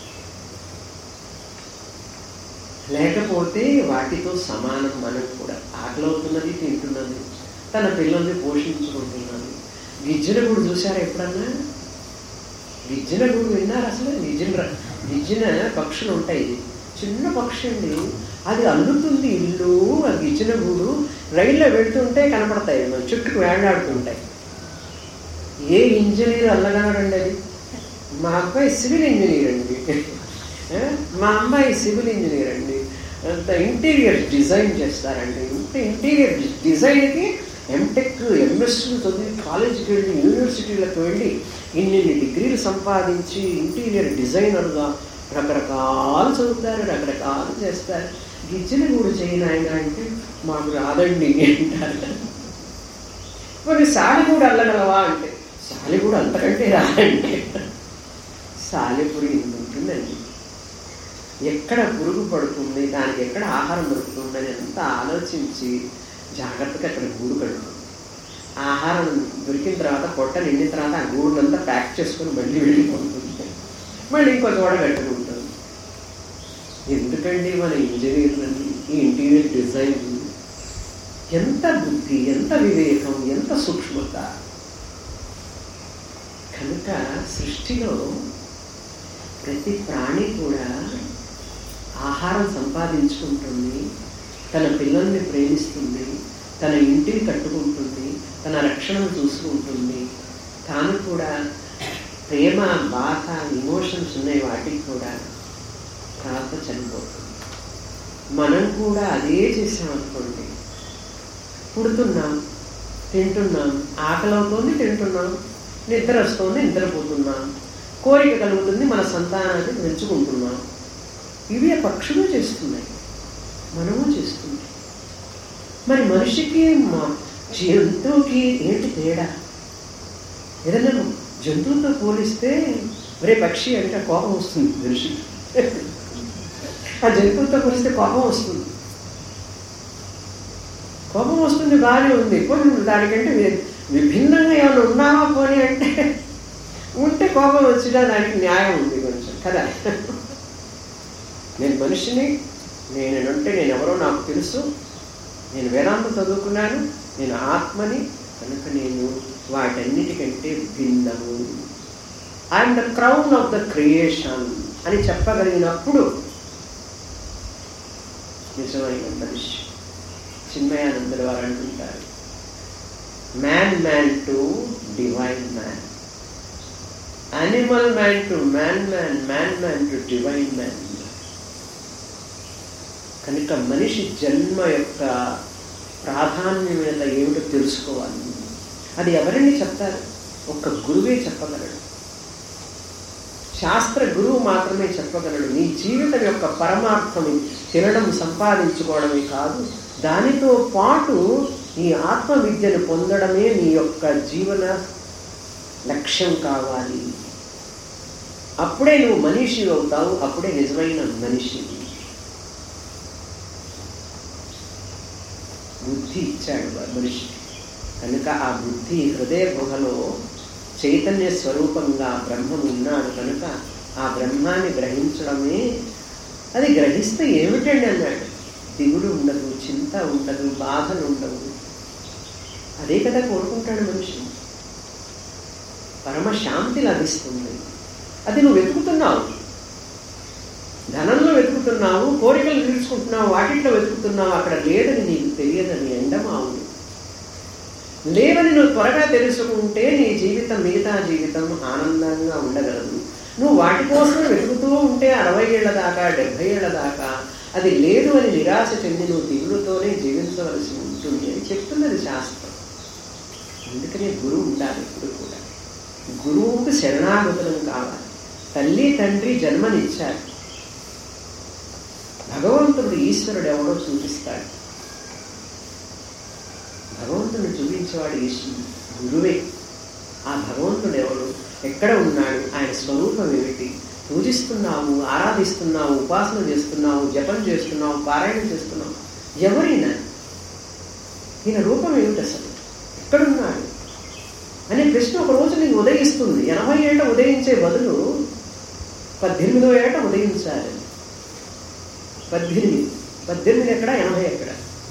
లేకపోతే వాటితో సమానం. మనం కూడా ఆకలవుతున్నది, తింటున్నది, తన పిల్లల్ని పోషించుకుంటున్నది. గిజ్జిన గూడు చూసారా ఎప్పుడన్నా? గిజ్జిన గూడు విన్నారు అసలు? గిజ్జిన పక్షులు ఉంటాయి. చిన్న పక్షి అండి, అది అల్లుతుంది ఇల్లు. ఆ గిజ్జిన గూడు రైల్లో వెళ్తుంటే కనపడతాయి, మన చుట్టుకు వేలాడుతుంటాయి. ఏ ఇంజనీర్ అల్లగలడండి అది? మా అబ్బాయి సివిల్ ఇంజనీర్ అండి, మా అమ్మాయి సివిల్ ఇంజనీర్ అండి. అంత ఇంటీరియర్ డిజైన్ చేస్తారండి. ఇంటీరియర్ డిజైన్కి ఎంటెక్ ఎంఎస్లు చదివి కాలేజీకి వెళ్ళి యూనివర్సిటీలకు వెళ్ళి ఇన్ని డిగ్రీలు సంపాదించి ఇంటీరియర్ డిజైనర్గా రకరకాలు చదువుతారు, రకరకాలు చేస్తారు. గిజ్జిన గూడు చేయను ఆయన అంటే మాకు రాదండి అంటారు. మరి సాలిగూడు అల్లగలవా అంటే సాలిగూడు అంతకంటే రాదండి. సాలెపురి ఉంటుందండి. ఎక్కడ పురుగు పడుతుంది, దానికి ఎక్కడ ఆహారం దొరుకుతుందని అంతా ఆలోచించి జాగ్రత్తగా అక్కడ గూడు కడుతుంది. ఆహారం దొరికిన తర్వాత పొట్ట నిండిన తర్వాత ఆ గూడునంతా ప్యాక్ చేసుకుని మళ్ళీ వెళ్ళిపోతుంది, మళ్ళీ ఇంకో చోట కట్టుకుంటుంది. ఎందుకండి మన ఇంజనీర్లని, ఈ ఇంటీరియర్ డిజైన్ ఎంత బుద్ధి, ఎంత వివేకం, ఎంత సూక్ష్మత. కనుక సృష్టిలో ప్రతి ప్రాణి కూడా ఆహారం సంపాదించుకుంటుంది, తన పిల్లల్ని ప్రేమిస్తుంది, తన ఇంటిని కట్టుకుంటుంది, తన రక్షణను చూసుకుంటుంది. తాను కూడా ప్రేమ, బాధ, ఇమోషన్స్ ఉన్నాయి, వాటికి కూడా తర్వాత చనిపోతుంది. మనం కూడా అదే చేసామనుకోండి, పుడుతున్నాం, తింటున్నాం, ఆకలి అవుతుంది తింటున్నాం, నిద్ర వస్తుంది నిద్రపోతున్నాం, కోరిక కలుగుతుంది, మన సంతానాన్ని పెంచుకుంటున్నాం. ఇవి పక్షులు చేస్తున్నాయి, మనము చేస్తుంది. మరి మనిషికి జంతువుకి ఏంటి తేడా? ఏదైనా జంతువుతో పోలిస్తే ఒరే పక్షి అంటే కోపం వస్తుంది మనిషికి, ఆ జంతువుతో పోలిస్తే కోపం వస్తుంది. కోపం వస్తుంది, బాగానే ఉంది. పోనీ దానికంటే విభిన్నంగా ఏమైనా ఉన్నావా పోనీ అంటే ఉంటే కోపం వచ్చినా దానికి న్యాయం ఉంది కొంచెం కదా. నేను మనిషిని, నేనంటే నేను ఎవరో నాకు తెలుసు, నేను వేదాంతం చదువుకున్నాను, నేను ఆత్మని, కనుక నేను వాటన్నిటికంటే భిన్నము. I am the crown of the creation అని చెప్పగలిగినప్పుడు నిజమైన మనిషి. చిన్మయానందుల వారు అంటుంటారు, man to divine man, animal man to man to divine man. కనుక మనిషి జన్మ యొక్క ప్రాధాన్యత ఏమిటో తెలుసుకోవాలి. అది ఎవరిని చెప్తారు? ఒక్క గురువే చెప్పగలడు, శాస్త్ర గురువు మాత్రమే చెప్పగలడు. నీ జీవితం యొక్క పరమార్థం తినడం, సంపాదించుకోవడమే కాదు, దానితో పాటు ఈ ఆత్మ విద్యను పొందడమే నీ యొక్క జీవన లక్ష్యం కావాలి. అప్పుడే నువ్వు మనిషి అవుతావు, అప్పుడే నిజమైన మనిషి. బుద్ధి ఇచ్చాడు మనిషికి, కనుక ఆ బుద్ధి హృదయ గుహలో చైతన్య స్వరూపంగా బ్రహ్మం ఉన్నాడు. కనుక ఆ బ్రహ్మాన్ని గ్రహించడమే. అది గ్రహిస్తే ఏమిటండి అన్నాడు, దిగుడు ఉండదు, చింత ఉండదు, బాధలు ఉండవు. అదే కదా కోరుకుంటాడు మనిషి. పరమశాంతి లభిస్తుంది. అది నువ్వు వెతుకుతున్నావు, ధనంలో వెతుకుతున్నావు, కోరికలు తీర్చుకుంటున్నావు, వాటిట్లో వెతుకుతున్నావు. అక్కడ లేదని నీకు తెలియదని ఎండమావులు. లేవని నువ్వు త్వరగా తెలుసుకుంటే నీ జీవితం, మిగతా జీవితం ఆనందంగా ఉండగలదు. నువ్వు వాటి కోసం వెతుకుతూ ఉంటే 60 ఏళ్ల దాకా, 70 ఏళ్ల దాకా అది లేదు అని నిరాశ చెంది నువ్వు దిగులుతోనే జీవించవలసి ఉంటుంది అని చెప్తున్నది శాస్త్రం. అందుకనే గురువు ఉండాలి. ఇప్పుడు కూడా గురువుకు శరణాగతులను కావాలి. తల్లి తండ్రి జన్మనిచ్చారు, భగవంతుడు ఈశ్వరుడు ఎవడో చూపిస్తాడు. భగవంతుని చూపించేవాడు ఈశ్వరుడు, గురువే. ఆ భగవంతుడు ఎవడు, ఎక్కడ ఉన్నాడు, ఆయన స్వరూపం ఏమిటి, పూజిస్తున్నావు, ఆరాధిస్తున్నావు, ఉపాసన చేస్తున్నావు, జపం చేస్తున్నావు, పారాయణం చేస్తున్నావు. ఎవరైనా ఈయన రూపం ఏమిటి, అసలు ఎక్కడున్నాడు అనే ప్రశ్న ఒక రోజు నీకు ఉదయిస్తుంది. 80 ఏట ఉదయించే బదులు 18వ ఏట ఉదయించాలి. 18 ఎక్కడ, 80 ఎక్కడ?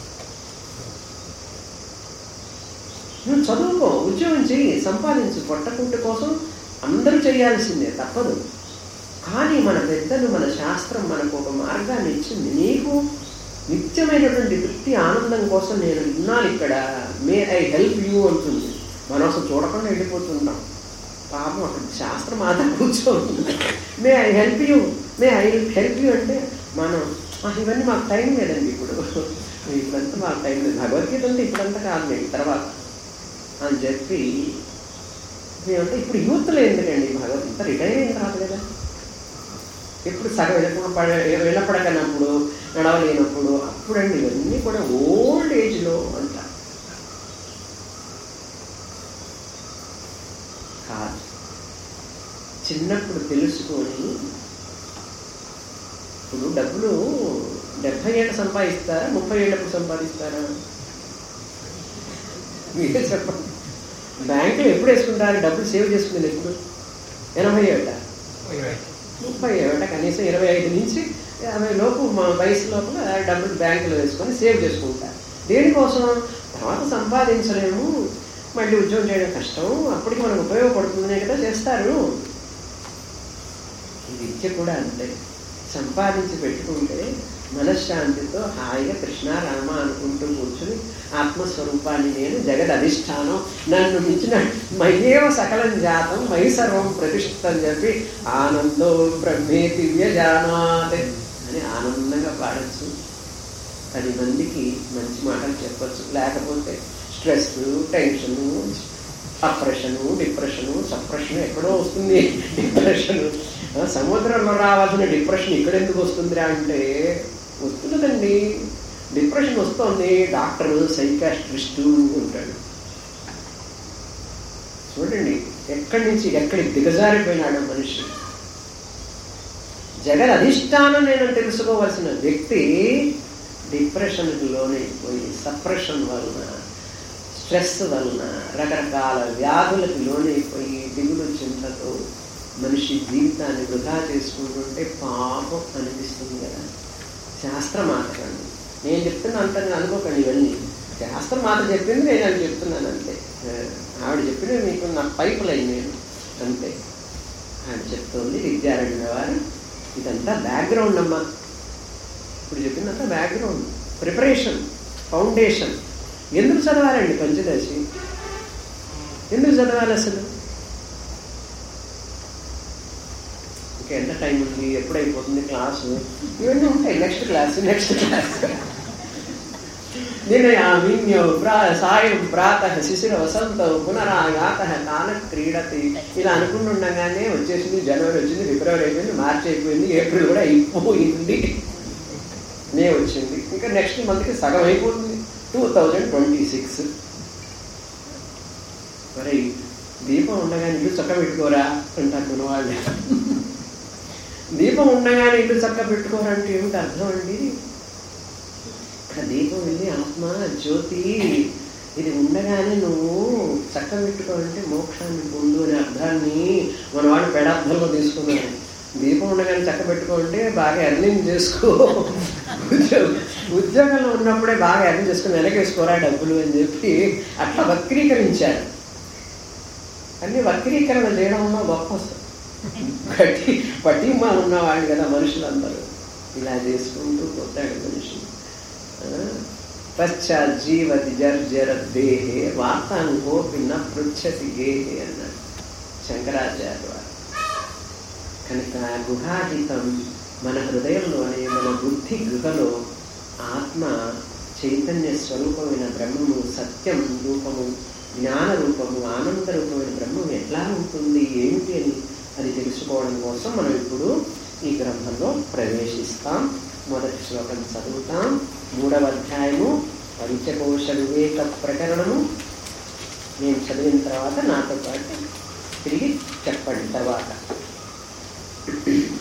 నువ్వు చదువుకో, ఉద్యోగం చెయ్యి, సంపాదించు. పొట్టకుంటి కోసం అందరూ చేయాల్సిందే, తప్పదు. కానీ మన పెద్దలు, మన శాస్త్రం మనకు ఒక మార్గాన్ని ఇచ్చింది. నీకు నిత్యమైనటువంటి తృప్తి, ఆనందం కోసం నేను ఉన్నాను ఇక్కడ, మే ఐ హెల్ప్ యూ అంటుంది. మనం అసలు చూడకుండా వెళ్ళిపోతుంటాం. పాపం అక్కడ శాస్త్రం మాత్ర కూర్చోతుంది. May I help you, may I help you అంటే మనం ఇవన్నీ మాకు టైం లేదండి, ఇప్పుడంతా మాకు టైం లేదు. భగవద్గీత అంటే ఇప్పుడంతా కాదు, నేను తర్వాత అని చెప్పి మేమంటే ఇప్పుడు యూత్లో ఎందుకండి భగవద్గీత, రిటైర్ అయిన తర్వాత కదా. ఎప్పుడు సగం వెళ్ళపడకనప్పుడు, నడవలేనప్పుడు, అప్పుడండి ఇవన్నీ కూడా ఓల్డ్ ఏజ్లో అంట కాదు. చిన్నప్పుడు తెలుసుకొని, ఇప్పుడు డబ్బులు 70 ఏళ్ళ సంపాదిస్తారా, 30 ఏళ్ళప్పుడు సంపాదిస్తారా? మీరే చెప్పండి. బ్యాంకులో ఎప్పుడు వేసుకుంటారు డబ్బులు? సేవ్ చేసుకునేది ఎప్పుడు? 80 ఏట, 30 ఏట, కనీసం 25 నుంచి 50 లోపు మా వయసు లోపల డబ్బులు బ్యాంకులో వేసుకొని సేవ్ చేసుకుంటారు. దేనికోసం? తర్వాత సంపాదించలేము, మళ్ళీ ఉద్యోగం చేయడం కష్టం, అప్పటికి మనకు ఉపయోగపడుతుందనే కదా చేస్తారు. ఈ విద్య కూడా అంతే. సంపాదించి పెట్టుకుంటే మనశ్శాంతితో హాయిగా కృష్ణ రామ అనుకుంటూ కూర్చుని ఆత్మస్వరూపాన్ని నేను జగద్ అధిష్టానం, నన్ను మించిన మయ్యేవ సకలం జాతం మయి సర్వం ప్రతిష్ఠితం చెప్పి ఆనందో బ్రహ్మేతి వ్యజానాత్ అని ఆనందంగా పాడచ్చు. 10 మందికి మంచి మాటలు చెప్పచ్చు. లేకపోతే stress, tension, oppression, depression, suppression ఎక్కడో వస్తుంది. డిప్రెషను సముద్రంలో రావాల్సిన డిప్రెషన్ ఇక్కడ ఎందుకు వస్తుందిరా అంటే వస్తున్నదండి. డిప్రెషన్ వస్తుంది, డాక్టరు, సైకాట్రిస్టు ఉంటాడు. చూడండి ఎక్కడి నుంచి ఎక్కడికి దిగజారిపోయినాడు మనిషి. జగద్ అధిష్టానం నేను తెలుసుకోవాల్సిన వ్యక్తి డిప్రెషన్కి లోనైపోయి, సప్రెషన్ వలన, స్ట్రెస్ వలన, రకరకాల వ్యాధులకు లోనైపోయి దిగులు చింతతో మనిషి జీవితాన్ని వృధా చేసుకుంటుంటే పాపం అనిపిస్తుంది కదా. శాస్త్రం మాత్రం నేను చెప్తున్నా అంత అనుకోకండి, ఇవన్నీ శాస్త్రం మాత్రం చెప్పింది నేను అని చెప్తున్నాను అంతే. ఆవిడ చెప్పింది మీకు నా పైప్ లైన్ నేను అంతే. ఆవిడ చెప్తుంది విద్యారణ్య వారు. ఇదంతా బ్యాక్గ్రౌండ్ అమ్మా. ఇప్పుడు చెప్పిందంతా బ్యాక్గ్రౌండ్, ప్రిపరేషన్, ఫౌండేషన్. ఎందుకు చదవాలండి పంచదశి? ఎందుకు చదవాలి అసలు? ఇంకా ఎంత టైం ఉంది, ఎప్పుడైపోతుంది క్లాసు, ఇవన్నీ ఉంటాయి. నెక్స్ట్ క్లాస్ నేను సాయం ప్రాత శిశిర వసంత పునరాగాత కాల క్రీడతి ఇలా అనుకుంటుండగానే వచ్చేసింది. జనవరి వచ్చింది, ఫిబ్రవరి అయిపోయింది, మార్చి అయిపోయింది, ఏప్రిల్ కూడా అయిపోయింది, మే వచ్చింది. ఇంకా నెక్స్ట్ మంత్కి సగం అయిపోతుంది, 2026. మరి దీపం ఉండగానే ఇల్లు చక్క పెట్టుకోరా అంటారు మన వాళ్ళు. దీపం ఉండగానే ఇల్లు చక్క పెట్టుకోరంటే ఏమిటి అర్థం అండి? ఇక్కడ దీపం వెళ్ళి ఆత్మ జ్యోతి ఇది ఉండగానే నువ్వు చక్క పెట్టుకోవాలంటే మోక్షాన్ని పొందు అనే అర్థాన్ని మన వాళ్ళు పెడార్థంలో తీసుకున్నారు. దీపం ఉండగానే చక్క పెట్టుకోవాలంటే బాగా ఎర్నింగ్ చేసుకో, ఉద్యోగంలో ఉన్నప్పుడే బాగా ఎర్నింగ్ చేసుకుని వెనకేసుకోరా డబ్బులు అని చెప్పి అట్లా వక్రీకరించారు. అన్ని వక్రీకరణ చేయడంలో గొప్ప పటిమా ఉన్నవాళ్ళు కదా మనుషులందరూ. ఇలా చేసుకుంటూ పోతాడు మనిషి. పశ్చాత్ జీవతి జర్జర దేహే వార్తాంగోపి న పృచ్చతి గేహే అన్నాడు శంకరాచార్య వారు. కనుక గుహాహితం మన హృదయంలోనే, మన బుద్ధి గుహలో ఆత్మ చైతన్య స్వరూపమైన బ్రహ్మము, సత్యం రూపము, జ్ఞాన రూపము, ఆనంద రూపమైన బ్రహ్మం ఎట్లా ఉంటుంది ఏమిటి అని అది తెలుసుకోవడం కోసం మనం ఇప్పుడు ఈ గ్రంథంలో ప్రవేశిస్తాం. మొదటి శ్లోకం చదువుతాం. 3వ అధ్యాయము పంచకోశ వివేక ప్రకరణము. నేను చదివిన తర్వాత నాతో పాటు తిరిగి చెప్పండి తర్వాత.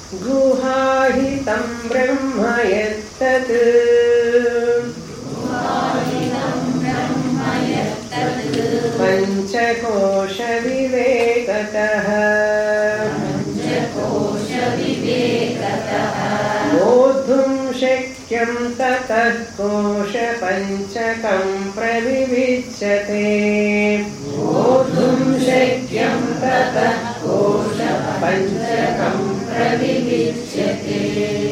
గుహాహితం బ్రహ్మ యత్తత్ పంచకోశ వివేకతః బోద్ధుం శక్యం తతః కోశ పంచకం ప్రవివిచ్యతే. బోద్ధుం శక్యం తతః కోశ పంచకం ప్రవివిచ్యతే.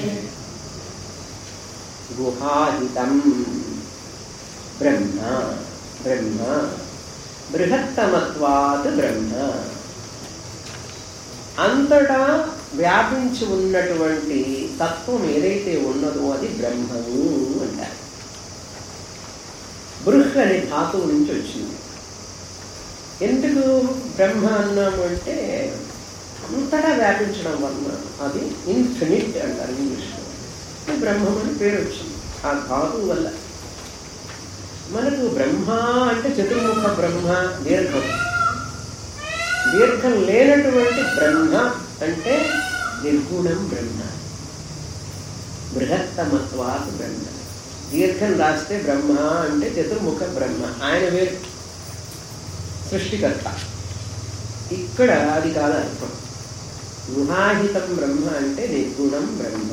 గుహాహితం బ్రహ్మ. బ్రహ్మ బృహత్తమత్వాత్ బ్రహ్మ. అంతటా వ్యాపించి ఉన్నటువంటి తత్వం ఏదైతే ఉన్నదో అది బ్రహ్మము అంటారు. బృహ్ అనే ధాతువు నుంచి వచ్చింది. ఎందుకు బ్రహ్మ అన్నాము అంటే అంతటా వ్యాపించడం వలన అది ఇన్ఫినిట్ అంటారు ఇంగ్లీష్లో. బ్రహ్మం అని పేరు వచ్చింది ఆ ధాతువు వల్ల. మనకు బ్రహ్మ అంటే చతుర్ముఖ బ్రహ్మ, దీర్ఘం. దీర్ఘం లేనటువంటి బ్రహ్మ అంటే నిర్గుణం బ్రహ్మ. బృహత్తమత్వాత్ బ్రహ్మ. దీర్ఘం రాస్తే బ్రహ్మ అంటే చతుర్ముఖ బ్రహ్మ, ఆయన వేరు, సృష్టికర్త. ఇక్కడ అది కాదు అర్థం. గుహాహితం బ్రహ్మ అంటే నిర్గుణం బ్రహ్మ.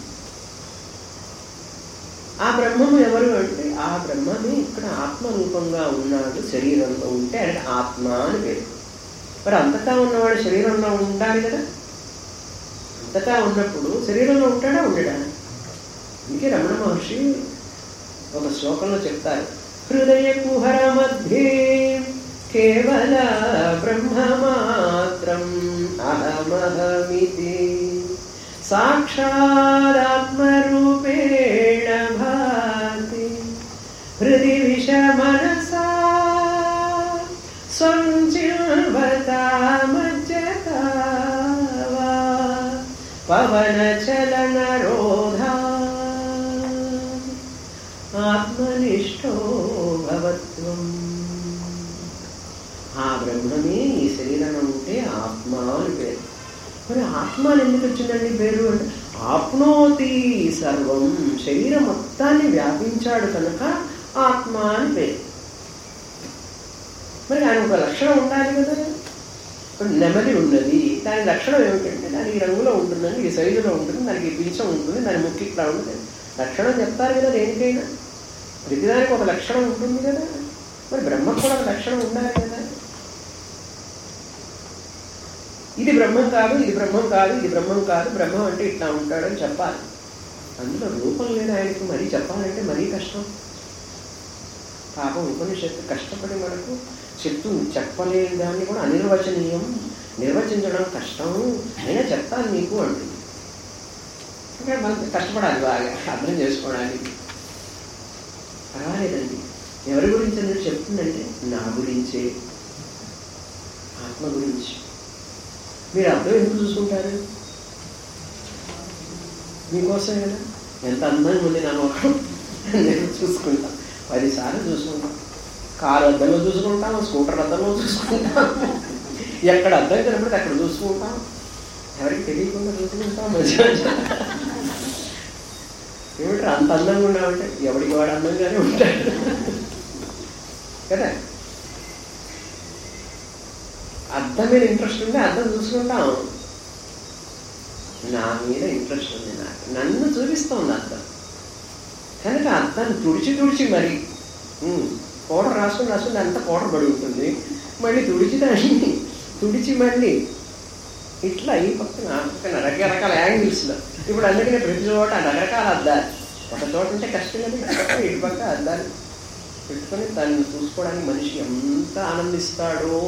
ఆ బ్రహ్మము ఎవరు అంటే ఆ బ్రహ్మని ఇక్కడ ఆత్మరూపంగా ఉన్నాడు, శరీరంలో ఉంటే ఆయన ఆత్మ అని పేరు. మరి అంతటా ఉన్నవాడు శరీరంలో ఉండాలి కదా. అంతటా ఉన్నప్పుడు శరీరంలో ఉంటాడా ఉండడా? అందుకే రమణ మహర్షి ఒక శ్లోకంలో చెప్తారు, హృదయ కుహర మధ్యే కేవల బ్రహ్మమాత్రం అహమహమితి సాక్షాదాత్మరూపేణ భాతి హృది విషమనసా స్వం చిల్వతామజ్జతా వా పవన చలన రోధా ఆత్మనిష్టో భవత్వం. ఆ బ్రహ్మమే ఈ శరీరంలో ఉంటే ఆత్మ అని పేరు. మరి ఆత్మ అని ఎందుకు వచ్చిందండి పేరు అంటే ఆప్నోతి సర్వం, శరీరం మొత్తాన్ని వ్యాపించాడు కనుక ఆత్మ అని పేరు. మరి ఆయన ఒక లక్షణం ఉండాలి కదా. ఇప్పుడు నెమలి ఉన్నది, దాని లక్షణం ఏమిటంటే దానికి రంగులో ఉంటుందని, ఈ సైజులో ఉంటుంది, దానికి పింఛం ఉంటుంది, దాని ముక్కు ఇట్లా ఉంటుంది. లక్షణం చెప్తారు కదా దేనికైనా. ప్రతిదానికి ఒక లక్షణం ఉంటుంది కదా. మరి బ్రహ్మకు కూడా ఒక లక్షణం ఉండాలి కదా. ఇది బ్రహ్మం కాదు, ఇది బ్రహ్మం కాదు, ఇది బ్రహ్మం కాదు, బ్రహ్మం అంటే ఇట్లా ఉంటాడని చెప్పాలి. అందులో రూపం లేని ఆయనకు మరీ చెప్పాలంటే మరీ కష్టం. పాపం ఉపనిషత్తు కష్టపడి మనకు చెప్తుంది. చెప్పలేని దాన్ని కూడా అనిర్వచనీయం, నిర్వచించడం కష్టం, అయినా చెప్తాను నీకు అంటుంది. అంటే మనం కష్టపడాలి బాగా అర్థం చేసుకోవడానికి. పర్వాలేదండి, ఎవరి గురించి అనేది చెప్తుందంటే నా గురించే, ఆత్మ గురించి. మీరు అర్థం ఎందుకు చూసుకుంటారు? మీకోసం కదా. ఎంత అందంగా ఉంది నా ముఖం నేను చూసుకుంటాం, 10 సార్లు చూసుకుంటాం. కారు అద్దంలో చూసుకుంటాం, స్కూటర్ అద్దంలో చూసుకుంటాం, ఎక్కడ అద్దం కనబడితే అక్కడ చూసుకుంటాం, ఎవరికి తెలియకుండా చూసుకుంటాం. ఏమిటారు అంత అందంగా ఉన్నామంటే ఎవరికి వాడు అందంగానే ఉంటాడు కదా. అద్దం మీద ఇంట్రెస్ట్ ఉంటే అద్దం చూసుకుంటాం. నా మీద ఇంట్రెస్ట్ ఉంది, నన్ను చూపిస్తోంది అద్దం కనుక అద్దాన్ని తుడిచి మరి పౌడర్ రాసుకుని అంతా పౌడర్ పడి ఉంటుంది. మళ్ళీ తుడిచి మళ్ళీ ఇట్లా ఈ పక్కన రకరకాల యాంగిల్స్లో. ఇప్పుడు అందుకనే ప్రతి చోట రకరకాల అద్దాలు. ఒక చోట ఉంటే కష్టం కదా, ఇటు పక్క అద్దాలు పెట్టుకొని దాన్ని చూసుకోవడానికి మనిషి ఎంత ఆనందిస్తాడో.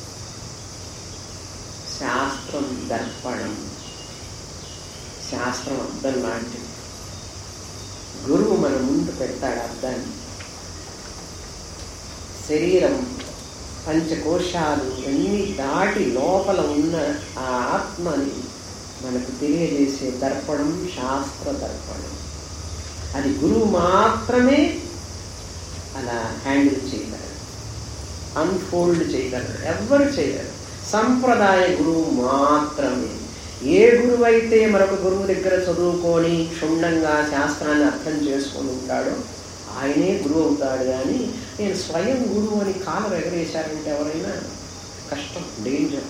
శాస్త్రం దర్పణం, శాస్త్రం అద్దం లాంటిది. గురువు మన ముందు పెడతాడు అద్దాన్ని. శరీరం పంచకోశాలు అన్నీ దాటి లోపల ఉన్న ఆ ఆత్మని మనకు తెలియజేసే దర్పణం శాస్త్ర దర్పణం. అది గురువు మాత్రమే అలా హ్యాండిల్ చేయగలరు, అన్ఫోల్డ్ చేయగలరు, ఎవ్వరు చేయగలరు. సంప్రదాయ గురువు మాత్రమే. ఏ గురువు అయితే మరొక గురువు దగ్గర చదువుకొని క్షుణ్ణంగా శాస్త్రాన్ని అర్థం చేసుకొని ఉంటాడో ఆయనే గురువు అవుతాడు. కానీ నేను స్వయం గురువు అని కాలం ఎగరేశారంటే ఎవరైనా కష్టం, డేంజర్.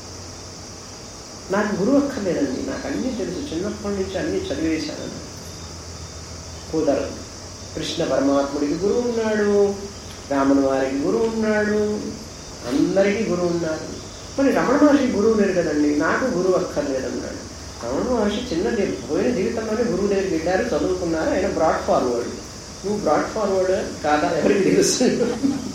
నాకు గురువు అక్కర్లేదండి, నాకు అన్నీ తెలుసు, చిన్నప్పటి నుంచి అన్నీ చదివేశాను, కుదరదు. కృష్ణ పరమాత్ముడికి గురువు ఉన్నాడు, రాముని వారికి గురువు ఉన్నాడు, అందరికీ గురువు ఉన్నారు. మరి రమణ మహర్షి గురువు లేరు కదండి, నాకు గురువు అక్కర్లేదన్నాడు. రమణ మహర్షి చిన్నది పోయిన జీవితంలోనే గురువు దగ్గరికి వెళ్ళారు, చదువుకున్నారు, ఆయన బ్రాడ్ ఫార్వర్డ్. నువ్వు బ్రాడ్ ఫార్వర్డ్ కాదా ఎవరికి తెలుస్తుంది?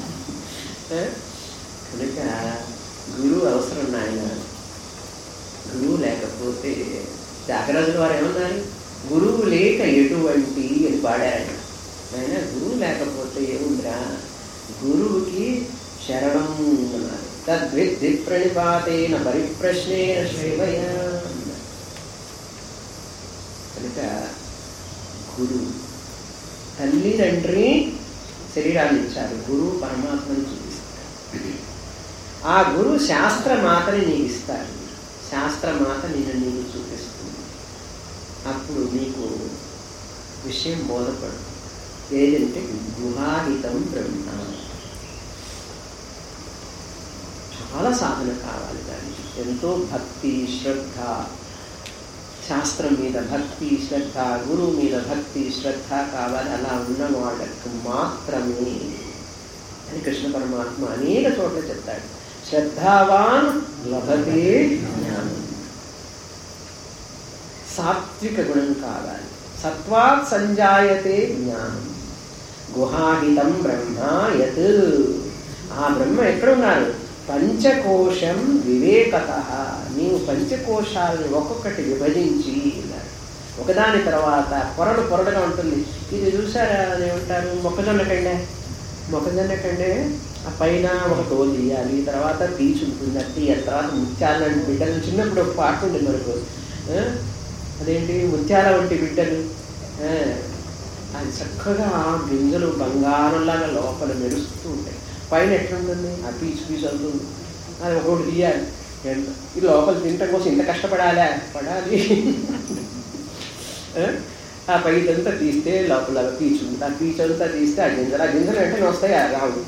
కనుక గురువు అవసరం నాయన. గురువు లేకపోతే త్యాగరాజుల వారు ఏమన్నారు? గురువు లేక ఎటువంటి అని పాడారు ఆయన. గురువు లేకపోతే ఏముందిరా, గురువుకి శరణం అన్నారు. తద్విద్ది ప్రణిపాతేన పరిప్రశ్నేన శ్రేవయ. కనుక గురువు తల్లి తండ్రి శరీరాన్ని ఇచ్చారు, గురువు పరమాత్మని చూపిస్తారు. ఆ గురువు శాస్త్రమాతని నీకు ఇస్తారు, శాస్త్రమాత నిన్ను నీకు చూపిస్తుంది. అప్పుడు నీకు విషయం బోధపడు. ఏదంటే గుహాహితం బ్రహ్మ. చాలా సాధన కావాలి దానికి, ఎంతో భక్తి శ్రద్ధ, శాస్త్రం మీద భక్తి శ్రద్ధ, గురువు మీద భక్తి శ్రద్ధ కావాలి. అలా ఉన్న వాళ్ళకు మాత్రమే అని కృష్ణ పరమాత్మ అనేక చోట్ల చెప్తాడు. శ్రద్ధావాన్ లభతే జ్ఞానం. సాత్విక గుణం కావాలి. సత్వాత్ సంజాయతే జ్ఞానం. గుహాహితం బ్రహ్మ యత్. ఆ బ్రహ్మ ఎక్కడున్నారు? పంచకోశం వివేకత. నీవు పంచకోశాలను ఒక్కొక్కటి విభజించి ఒకదాని తర్వాత పొరలు పొరలుగా ఉంటుంది. ఇది చూసారా ఏమంటారు? మొక్కజొన్న కండే. మొక్కజొన్న కండే ఆ పైన ఒక తోలు తీయాలి, తర్వాత పీచు ఉంటుంది, అది తీయాలి, తర్వాత ముత్యాల వంటి బిడ్డలు. చిన్నప్పుడు ఒక పాట ఉంటుంది మనకు, అదేంటి ముత్యాల వంటి బిడ్డలు. అది చక్కగా గింజలు బంగారంలాగా లోపల మెరుస్తూ ఉంటాయి. పైన ఎట్లుంటుంది? ఆ పీచు పీచు అవుతుంది. అది ఒకటి తీయాలి. ఇది లోపల తినటం కోసం ఇంత కష్టపడాలా? పడాలి. ఆ పైదంతా తీస్తే లోపల పీచు ఉంటుంది. ఆ పీచు అంతా తీస్తే ఆ గింజలు వెంటనే వస్తాయి, రావు.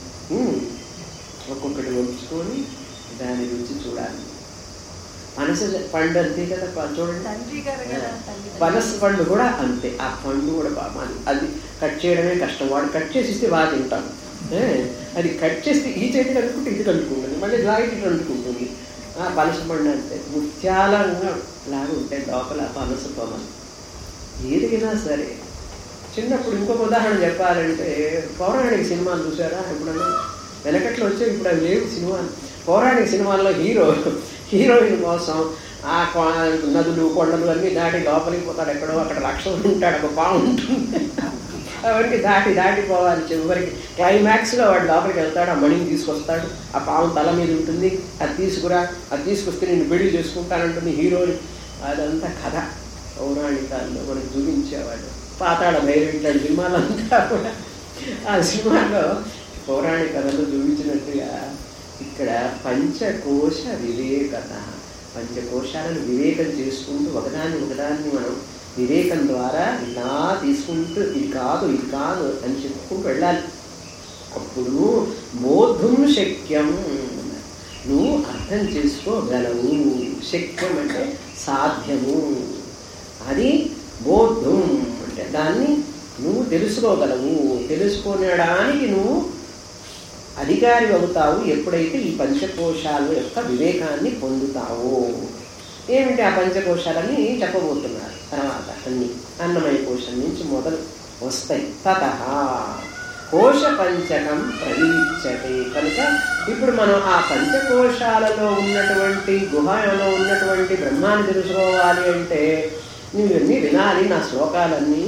ఒక్కొక్కటి వంచుకొని దాని రుచి చూడాలి. పనస పండు అంతే కదా, చూడండి. పనస పండు కూడా అంతే. ఆ పండు కూడా బాగా అది కట్ చేయడమే కష్టం. వాడు కట్ చేసి ఇస్తే బాగా తింటాం. అది కట్ చేస్తే ఈ చేతికి అనుకుంటే ఇది కలుపుకుంటుంది, మళ్ళీ జాయిట్ ఇటు అనుకుంటుంది. ఆ పనస పండు అంతే ముత్యాలంగా లాగా ఉంటాయి లోపల పనస పొమ. ఏదైనా సరే చిన్నప్పుడు ఇంకొక ఉదాహరణ చెప్పాలంటే, పౌరాణిక సినిమాలు చూసారా ఎప్పుడన్నా? వెనకట్లో వచ్చే, ఇప్పుడు అవి లేవు సినిమాలు. పౌరాణిక సినిమాల్లో హీరోయిన్ కోసం ఆ నదులు కొండలు అన్నీ దాటి లోపలికి పోతాడు. ఎక్కడో అక్కడ రాక్షసుడు ఉంటాడు, ఒక పాము ఉంటుంది, అవన్నీ దాటిపోవాలి. చివరికి క్లైమాక్స్లో వాడు లోపలికి వెళ్తాడు, ఆ మణిని తీసుకొస్తాడు, ఆ పాము తల మీద ఉంటుంది, అది తీసుకురా, అది తీసుకొస్తే నేను పెళ్లి చేసుకుంటానంటుంది హీరోని. అదంతా కథ పౌరాణికాల్లో మనకు చూపించేవాడు. పాతాళ భైరవి ఇట్లాంటి సినిమాలంతా కూడా ఆ సినిమాలో పౌరాణిక కథలో చూపించినట్టుగా ఇక్కడ పంచకోశ వివేకత. పంచకోశాలను వివేకం చేసుకుంటూ ఒకదాన్ని మనం వివేకం ద్వారా ఇలా తీసుకుంటూ ఇది కాదు అని చెప్పుకుంటూ వెళ్ళాలి. అప్పుడు బోధుం శక్యం, నువ్వు అర్థం చేసుకోగలవు. శక్యం అంటే సాధ్యము, అది బోధుం అంటే దాన్ని నువ్వు తెలుసుకోగలవు. తెలుసుకునడానికి నువ్వు అధికారి అవుతావు ఎప్పుడైతే ఈ పంచకోశాల యొక్క వివేకాన్ని పొందుతావో. ఏమిటి ఆ పంచకోశాలని చెప్పబోతున్నారు తర్వాత. అన్ని అన్నమయ కోశం నుంచి మొదలు వస్తాయి. తతః కోశ పంచకం ప్రవిచ్యతే. కనుక ఇప్పుడు మనం ఆ పంచకోశాలలో ఉన్నటువంటి గుహలో ఉన్నటువంటి బ్రహ్మాన్ని తెలుసుకోవాలి అంటే నువ్వన్నీ వినాలి. నా శ్లోకాలన్నీ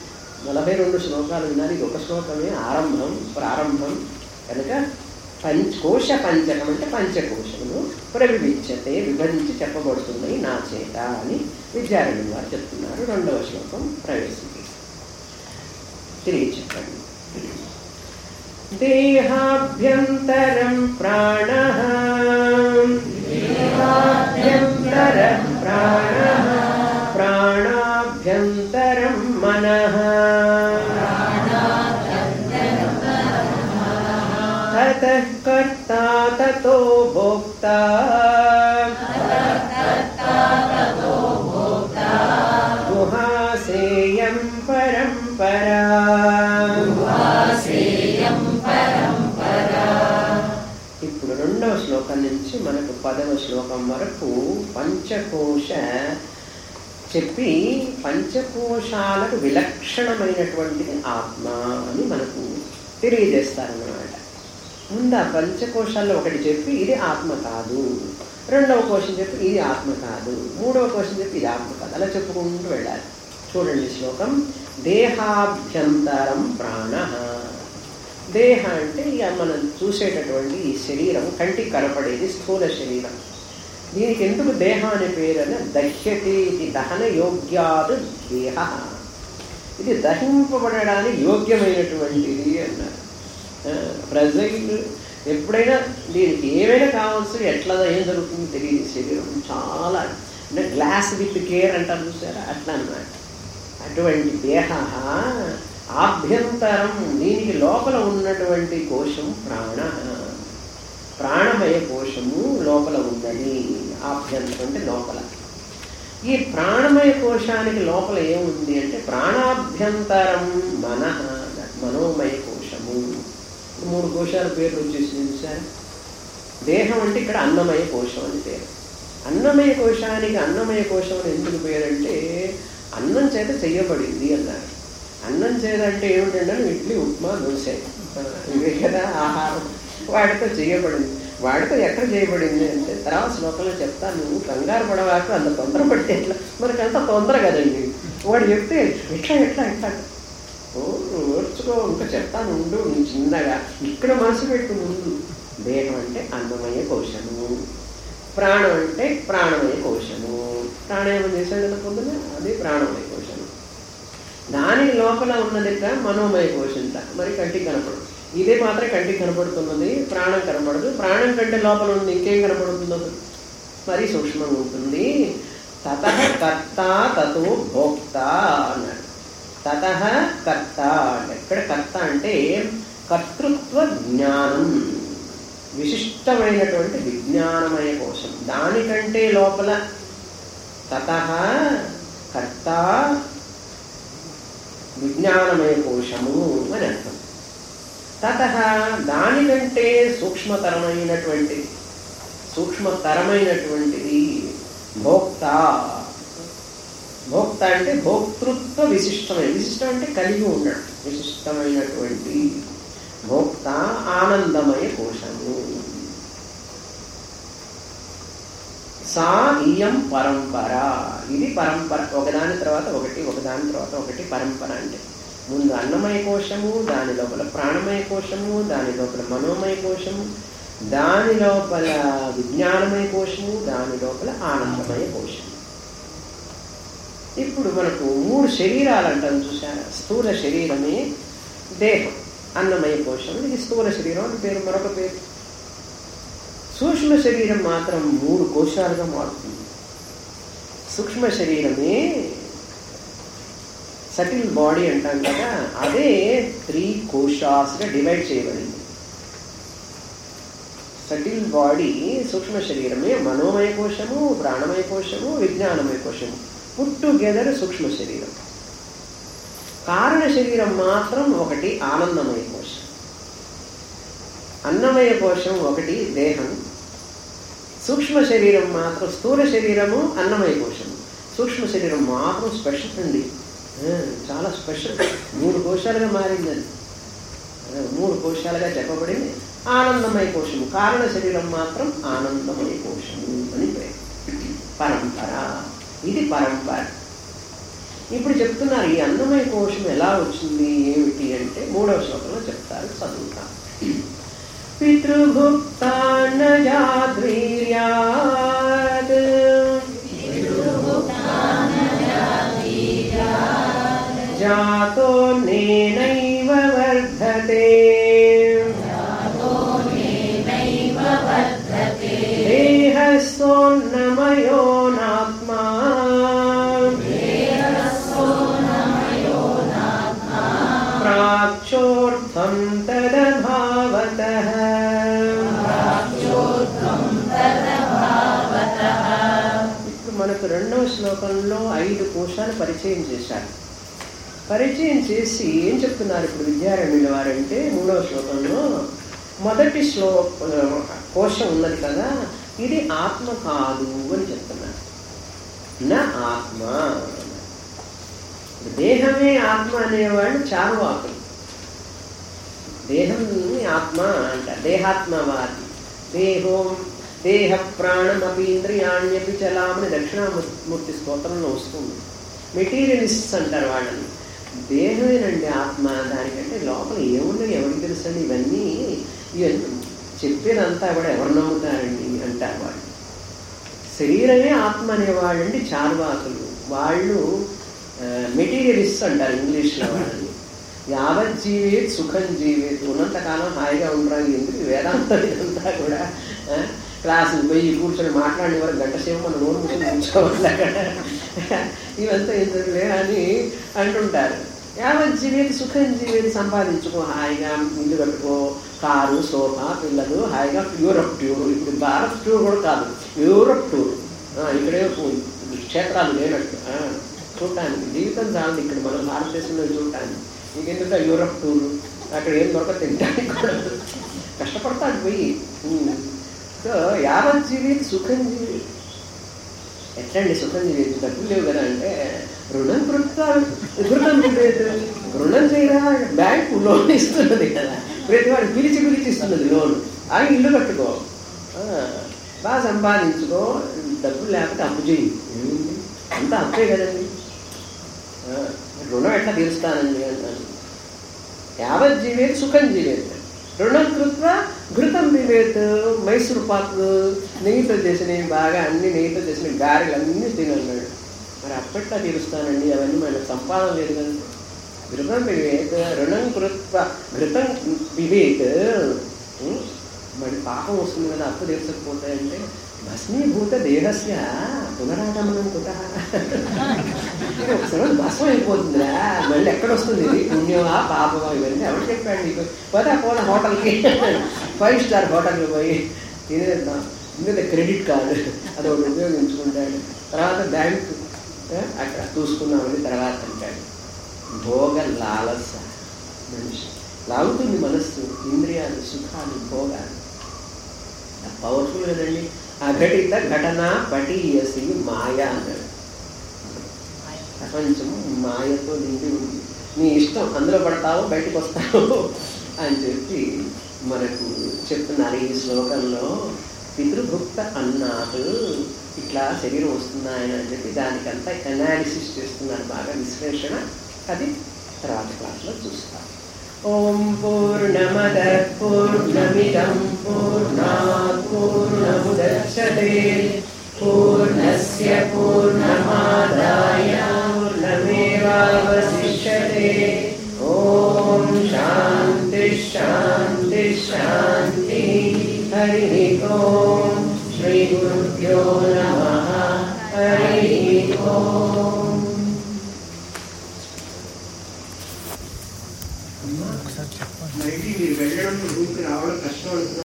42 శ్లోకాలు వినాలి. ఒక శ్లోకమే ప్రారంభం. కనుక కోశ పంచకం అంటే పంచకోశములు ప్రవిచ్యతే, విభజించి చెప్పబడుతున్నాయి నా చేత అని విద్యారణ్యులు వారు చెప్తున్నారు. 2వ శ్లోకం ప్రవేశం తిరిగి చెప్పండి. దేహాభ్యంతరం ప్రాణః ప్రాణః ప్రాణాభ్యంతరం మనః తతః కర్తా తతో భోక్తా గుహాసేయం పరంపరా. ఇప్పుడు రెండవ శ్లోకం నుంచి మనకు 10వ శ్లోకం వరకు పంచకోశ చెప్పి పంచకోశాలకు విలక్షణమైనటువంటిది ఆత్మ అని మనకు తెలియజేస్తారన్నమాట. ముందు ఆ పంచకోశాల్లో ఒకటి చెప్పి ఇది ఆత్మ కాదు, రెండవ కోశం చెప్పి ఇది ఆత్మ కాదు, మూడవ కోశం చెప్పి ఇది ఆత్మ కాదు, అలా చెప్పుకుంటూ వెళ్ళాలి. చూడండి శ్లోకం. దేహాభ్యంతరం ప్రాణ. దేహ అంటే ఇక మనం చూసేటటువంటి ఈ శరీరం, కంటికి కనపడేది స్థూల శరీరం. దీనికి ఎందుకు దేహ అనే పేరు అని, దహ్యతే ఇది దహన యోగ్యాదు దేహ, ఇది దహింపబడడానికి యోగ్యమైనటువంటిది అన్నారు. ప్రజెంట్ ఎప్పుడైనా దీనికి ఏమైనా కావచ్చు, ఎట్లా ఏం జరుగుతుందో తెలియదు. శరీరం చాలా అంటే గ్లాస్ విత్ కేర్ అంటారు చూసారా, అట్లా అన్నమాట. అటువంటి దేహ ఆభ్యంతరం, దీనికి లోపల ఉన్నటువంటి కోశం ప్రాణ, ప్రాణమయ కోశము లోపల ఉన్నది. ఆభ్యంతరం అంటే లోపల. ఈ ప్రాణమయ కోశానికి లోపల ఏముంది అంటే ప్రాణాభ్యంతరం మనః, మనోమయ కోశము. 3 కోశాల పేర్లు వచ్చేసింది చూసారా. దేహం అంటే ఇక్కడ అన్నమయ కోశం అని పేరు. అన్నమయ కోశానికి అన్నమయ కోశం అని ఎందుకు పేరంటే అన్నం చేత చెయ్యబడింది అన్నారు. అన్నం చేత అంటే ఏమిటంటే ఇడ్లీ, ఉప్మా, దోశ ఇవే కదా ఆహారం, వాటితో చేయబడింది. వాడితో ఎక్కడ చేయబడింది అంటే తర్వాత శ్లోకంలో చెప్తా. నువ్వు కంగారు పడవాకు, అంత తొందర పడితే ఎట్లా, మనకి అంత తొందర కదండి. వాడు చెప్తే ఎట్లా ఎట్లా ఎట్లా ఓర్చుకో, ఇంకా చెప్తాను ఉండు, నీ చిన్నగా ఇక్కడ మనసు పెట్టు. ముందు దేహం అంటే అన్నమయ కోశము, ప్రాణం అంటే ప్రాణమయ కోశము. ప్రాణాయామం చేశాడు కదా పొద్దున, అది ప్రాణమయ కోశము. దానికి లోపల ఉన్నదిట మనోమయ కోశంట. మరి కంటికి కనపడదు, ఇదే మాత్రం కంటికి కనపడుతున్నది, ప్రాణం కనపడదు. ప్రాణం కంటే లోపల ఉంది ఇంకేం కనపడుతుందో మరి సూక్ష్మంగా ఉంటుంది. తతః కర్త తతో భోక్త అన్నాడు. తతః కర్త అంటే ఇక్కడ కర్త అంటే కర్తృత్వ జ్ఞానం, విశిష్టమైనటువంటి విజ్ఞానమయ కోశం. దానికంటే లోపల తతః కర్త విజ్ఞానమయ కోశము అని అర్థం. తతః దానికంటే సూక్ష్మతరమైనటువంటిది భోక్త. భోక్త అంటే భోక్తృత్వ విశిష్టమైన, విశిష్టం అంటే కలిగి ఉండడం, విశిష్టమైనటువంటి భోక్త ఆనందమయ కోశము. సా ఇయం పరంపర, ఇది పరంపర. ఒకదాని తర్వాత ఒకటి, ఒకదాని తర్వాత ఒకటి పరంపర. అంటే ముందు అన్నమయ కోశము, దాని లోపల ప్రాణమయ కోశము, దాని లోపల మనోమయ కోశము, దాని లోపల విజ్ఞానమయ కోశము, దాని లోపల ఆనందమయ కోశము. ఇప్పుడు మనకు 3 శరీరాలు అంటాం చూసారా. స్థూల శరీరమే దేహం, అన్నమయ కోశం, ఇది స్థూల శరీరం అని పేరు, మరొక పేరు. సూక్ష్మ శరీరం మాత్రం 3 కోశాలుగా మారుతుంది. సూక్ష్మ శరీరమే సటిల్ బాడీ అంటాం కదా, అదే 3 కోశాలుగా డివైడ్ చేయబడింది. సటిల్ బాడీ సూక్ష్మ శరీరమే మనోమయ కోశము, ప్రాణమయ కోశము, విజ్ఞానమయ కోశము, పుట్ టుగెదర్ సూక్ష్మ శరీరం. కారణ శరీరం మాత్రం ఒకటి ఆనందమయ కోశం. అన్నమయ కోశం ఒకటి దేహం. సూక్ష్మ శరీరం మాత్రం స్థూల శరీరము అన్నమయ కోశము. సూక్ష్మ శరీరం మాత్రం స్పెషల్ అండి, చాలా స్పెషల్. 3 కోశాలుగా మారిందని, 3 కోశాలుగా చెప్పబడింది. ఆనందమయ కోశము. కారణ శరీరం మాత్రం ఆనందమయ కోశము అని పేరు. పరంపర, ఇది పరంపర. ఇప్పుడు చెప్తున్నారు ఈ అన్నమయ కోశం ఎలా వచ్చింది ఏమిటి అంటే 3వ శ్లోకంలో చెప్తారు, చదువుతాం. పితృభుక్తాన్నజాద్వీర్యాద్ జాతో నేనైవ వర్ధతే దేహస్థోన్నమయో నాత్మా ప్రాప్యోత్థం తదభావతః. ఇప్పుడు మనకు రెండవ శ్లోకంలో 5 కోశాలు పరిచయం చేశారు. పరిచయం చేసి ఏం చెప్తున్నారు ఇప్పుడు విద్యారణ్యుల వారంటే, 3వ శ్లోకంలో మొదటి కోశం ఉన్నది కదా, ఇది ఆత్మ కాదు అని చెప్తున్నారు. నా ఆత్మ, దేహమే ఆత్మ అనేవాళ్ళు చారువాకులు. దేహం ఆత్మ అంటారు, దేహాత్మవాది. దేహ ప్రాణమపి ఇంద్రియాణ్యపి చలామని దక్షిణామూర్తి స్తోత్రంలో వస్తుంది. మెటీరియలిస్ట్స్ అంటారు వాళ్ళని. దేహమేనండి ఆత్మ, దానికంటే లోపల ఏమున్నాయి ఎవరికి తెలుసండి, ఇవన్నీ చెప్పేదంతా కూడా ఎవరు నమ్ముతారండి అంటారు వాళ్ళు. శరీరమే ఆత్మ అనేవాళ్ళండి చార్వాకులు. వాళ్ళు మెటీరియలిస్ట్ అంటారు ఇంగ్లీష్లో వాళ్ళని. యావజ్జీవేత్ సుఖం జీవేత్, ఉన్నంతకాలం హాయిగా ఉండడానికి ఎందుకు వేదాంతం ఇదంతా కూడా. క్లాసులు పోయి కూర్చొని మాట్లాడిన వరకు గంట సేపు మన నోరు ముసులు కూర్చోవాలి అక్కడ, ఇవంతా ఎందుకులే అని అంటుంటారు. యావజ్జీవేది సుఖం జీవేది, సంపాదించుకో, హాయిగా ఇల్లు కట్టుకో, కారు సోఫా పిల్లలు, హాయిగా యూరప్ టూర్. ఇప్పుడు భారత్ టూర్ కూడా కాదు, యూరప్ టూర్. ఇక్కడే క్షేత్రాలు లేనట్టు చూడటానికి జీవితం చాలు ఇక్కడ మన భారతదేశంలో చూడటానికి. ఇంకెందుకు యూరప్ టూర్, అక్కడ ఏం దొరక తింటానికి కూడా కష్టపడతాడు పోయి. సో యావజ్జీవేది సుఖం జీవేది. ఎట్లండి సుఖం జీవేది, డబ్బులు లేవు కదా అంటే, రుణం కృతం రుణం చేయరా, బ్యాంకు లోన్ ఇస్తున్నది కదా, ప్రతి వాడు పిలిచి ఇస్తున్నది లోన్. అవి ఇల్లు కట్టుకో, బాగా సంపాదించుకో, డబ్బులు లేకపోతే అప్పు చేయి. అంతా అప్పే కదండి, రుణం ఎట్లా తీరుస్తానండి అన్నాను. యావజ్జీవేది సుఖం జీవేది, రుణం కృత్వ ఘృతం పిబేత్. మైసూరు పాకు నెయ్యితో చేసినవి, బాగా అన్ని నెయ్యితో చేసిన గారెలు అన్నీ తినన్నాడు. మరి అప్పట్లో తీరుస్తానండి, అవన్నీ మనకు సంపాదన లేదు కదా. ఘృతం పిబేత్, రుణం కృత్వ ఘృతం పిబేత్. మరి పాపం వస్తుంది కదా అప్పు తీర్చకపోతాయంటే, భస్మీభూత దేహస్య పునరాగమనం కుతః. ఇది ఒకసారి భస్మం అయిపోతుందిరా, మళ్ళీ ఎక్కడొస్తుంది ఇది, పుణ్యమా పాపమా ఇవన్నీ ఎవరు చెప్పాడు నీకు. పోతే పోయిన హోటల్కి 5 స్టార్ హోటల్కి పోయి తినేద్దాం, ఎందుకంటే క్రెడిట్ కార్డు అది ఒకటి ఉపయోగించుకుంటాడు. తర్వాత బ్యాంకు అక్కడ చూసుకున్నామని తర్వాత అంటాడు. భోగ లాలస, మనిషి లాగుతుంది మనస్సు, ఇంద్రియాలు, సుఖాలు, భోగాలు. పవర్ఫుల్ కదండి. అఘటిత ఘటన పటీయసి మాయ అన్నాడు. ప్రపంచం మాయతో నిండి ఉంది, నీ ఇష్టం అందులో పడతావు బయటకు వస్తావు అని చెప్పి మనకు చెప్తున్నారు ఈ శ్లోకంలో. పితృభుక్త అన్నాడు, ఇట్లా శరీరం వస్తుందా ఆయన అని చెప్పి దానికంతా అనాలిసిస్ చేస్తున్నారు, బాగా విశ్లేషణ. అది తర్వాత క్లాస్లో చూస్తాం. ఓం పూర్ణమదః పూర్ణమిదం పూర్ణాత్ పూర్ణముదచ్యతే పూర్ణస్య పూర్ణమాదాయ పూర్ణమేవావశిష్యతే. ఓం శాంతి శాంతి శాంతి. హరి ఓం. శ్రీ గురుభ్యో నమః. హరి ఓం. వెళ్ళడం రూమ్కి రావడం కష్టం.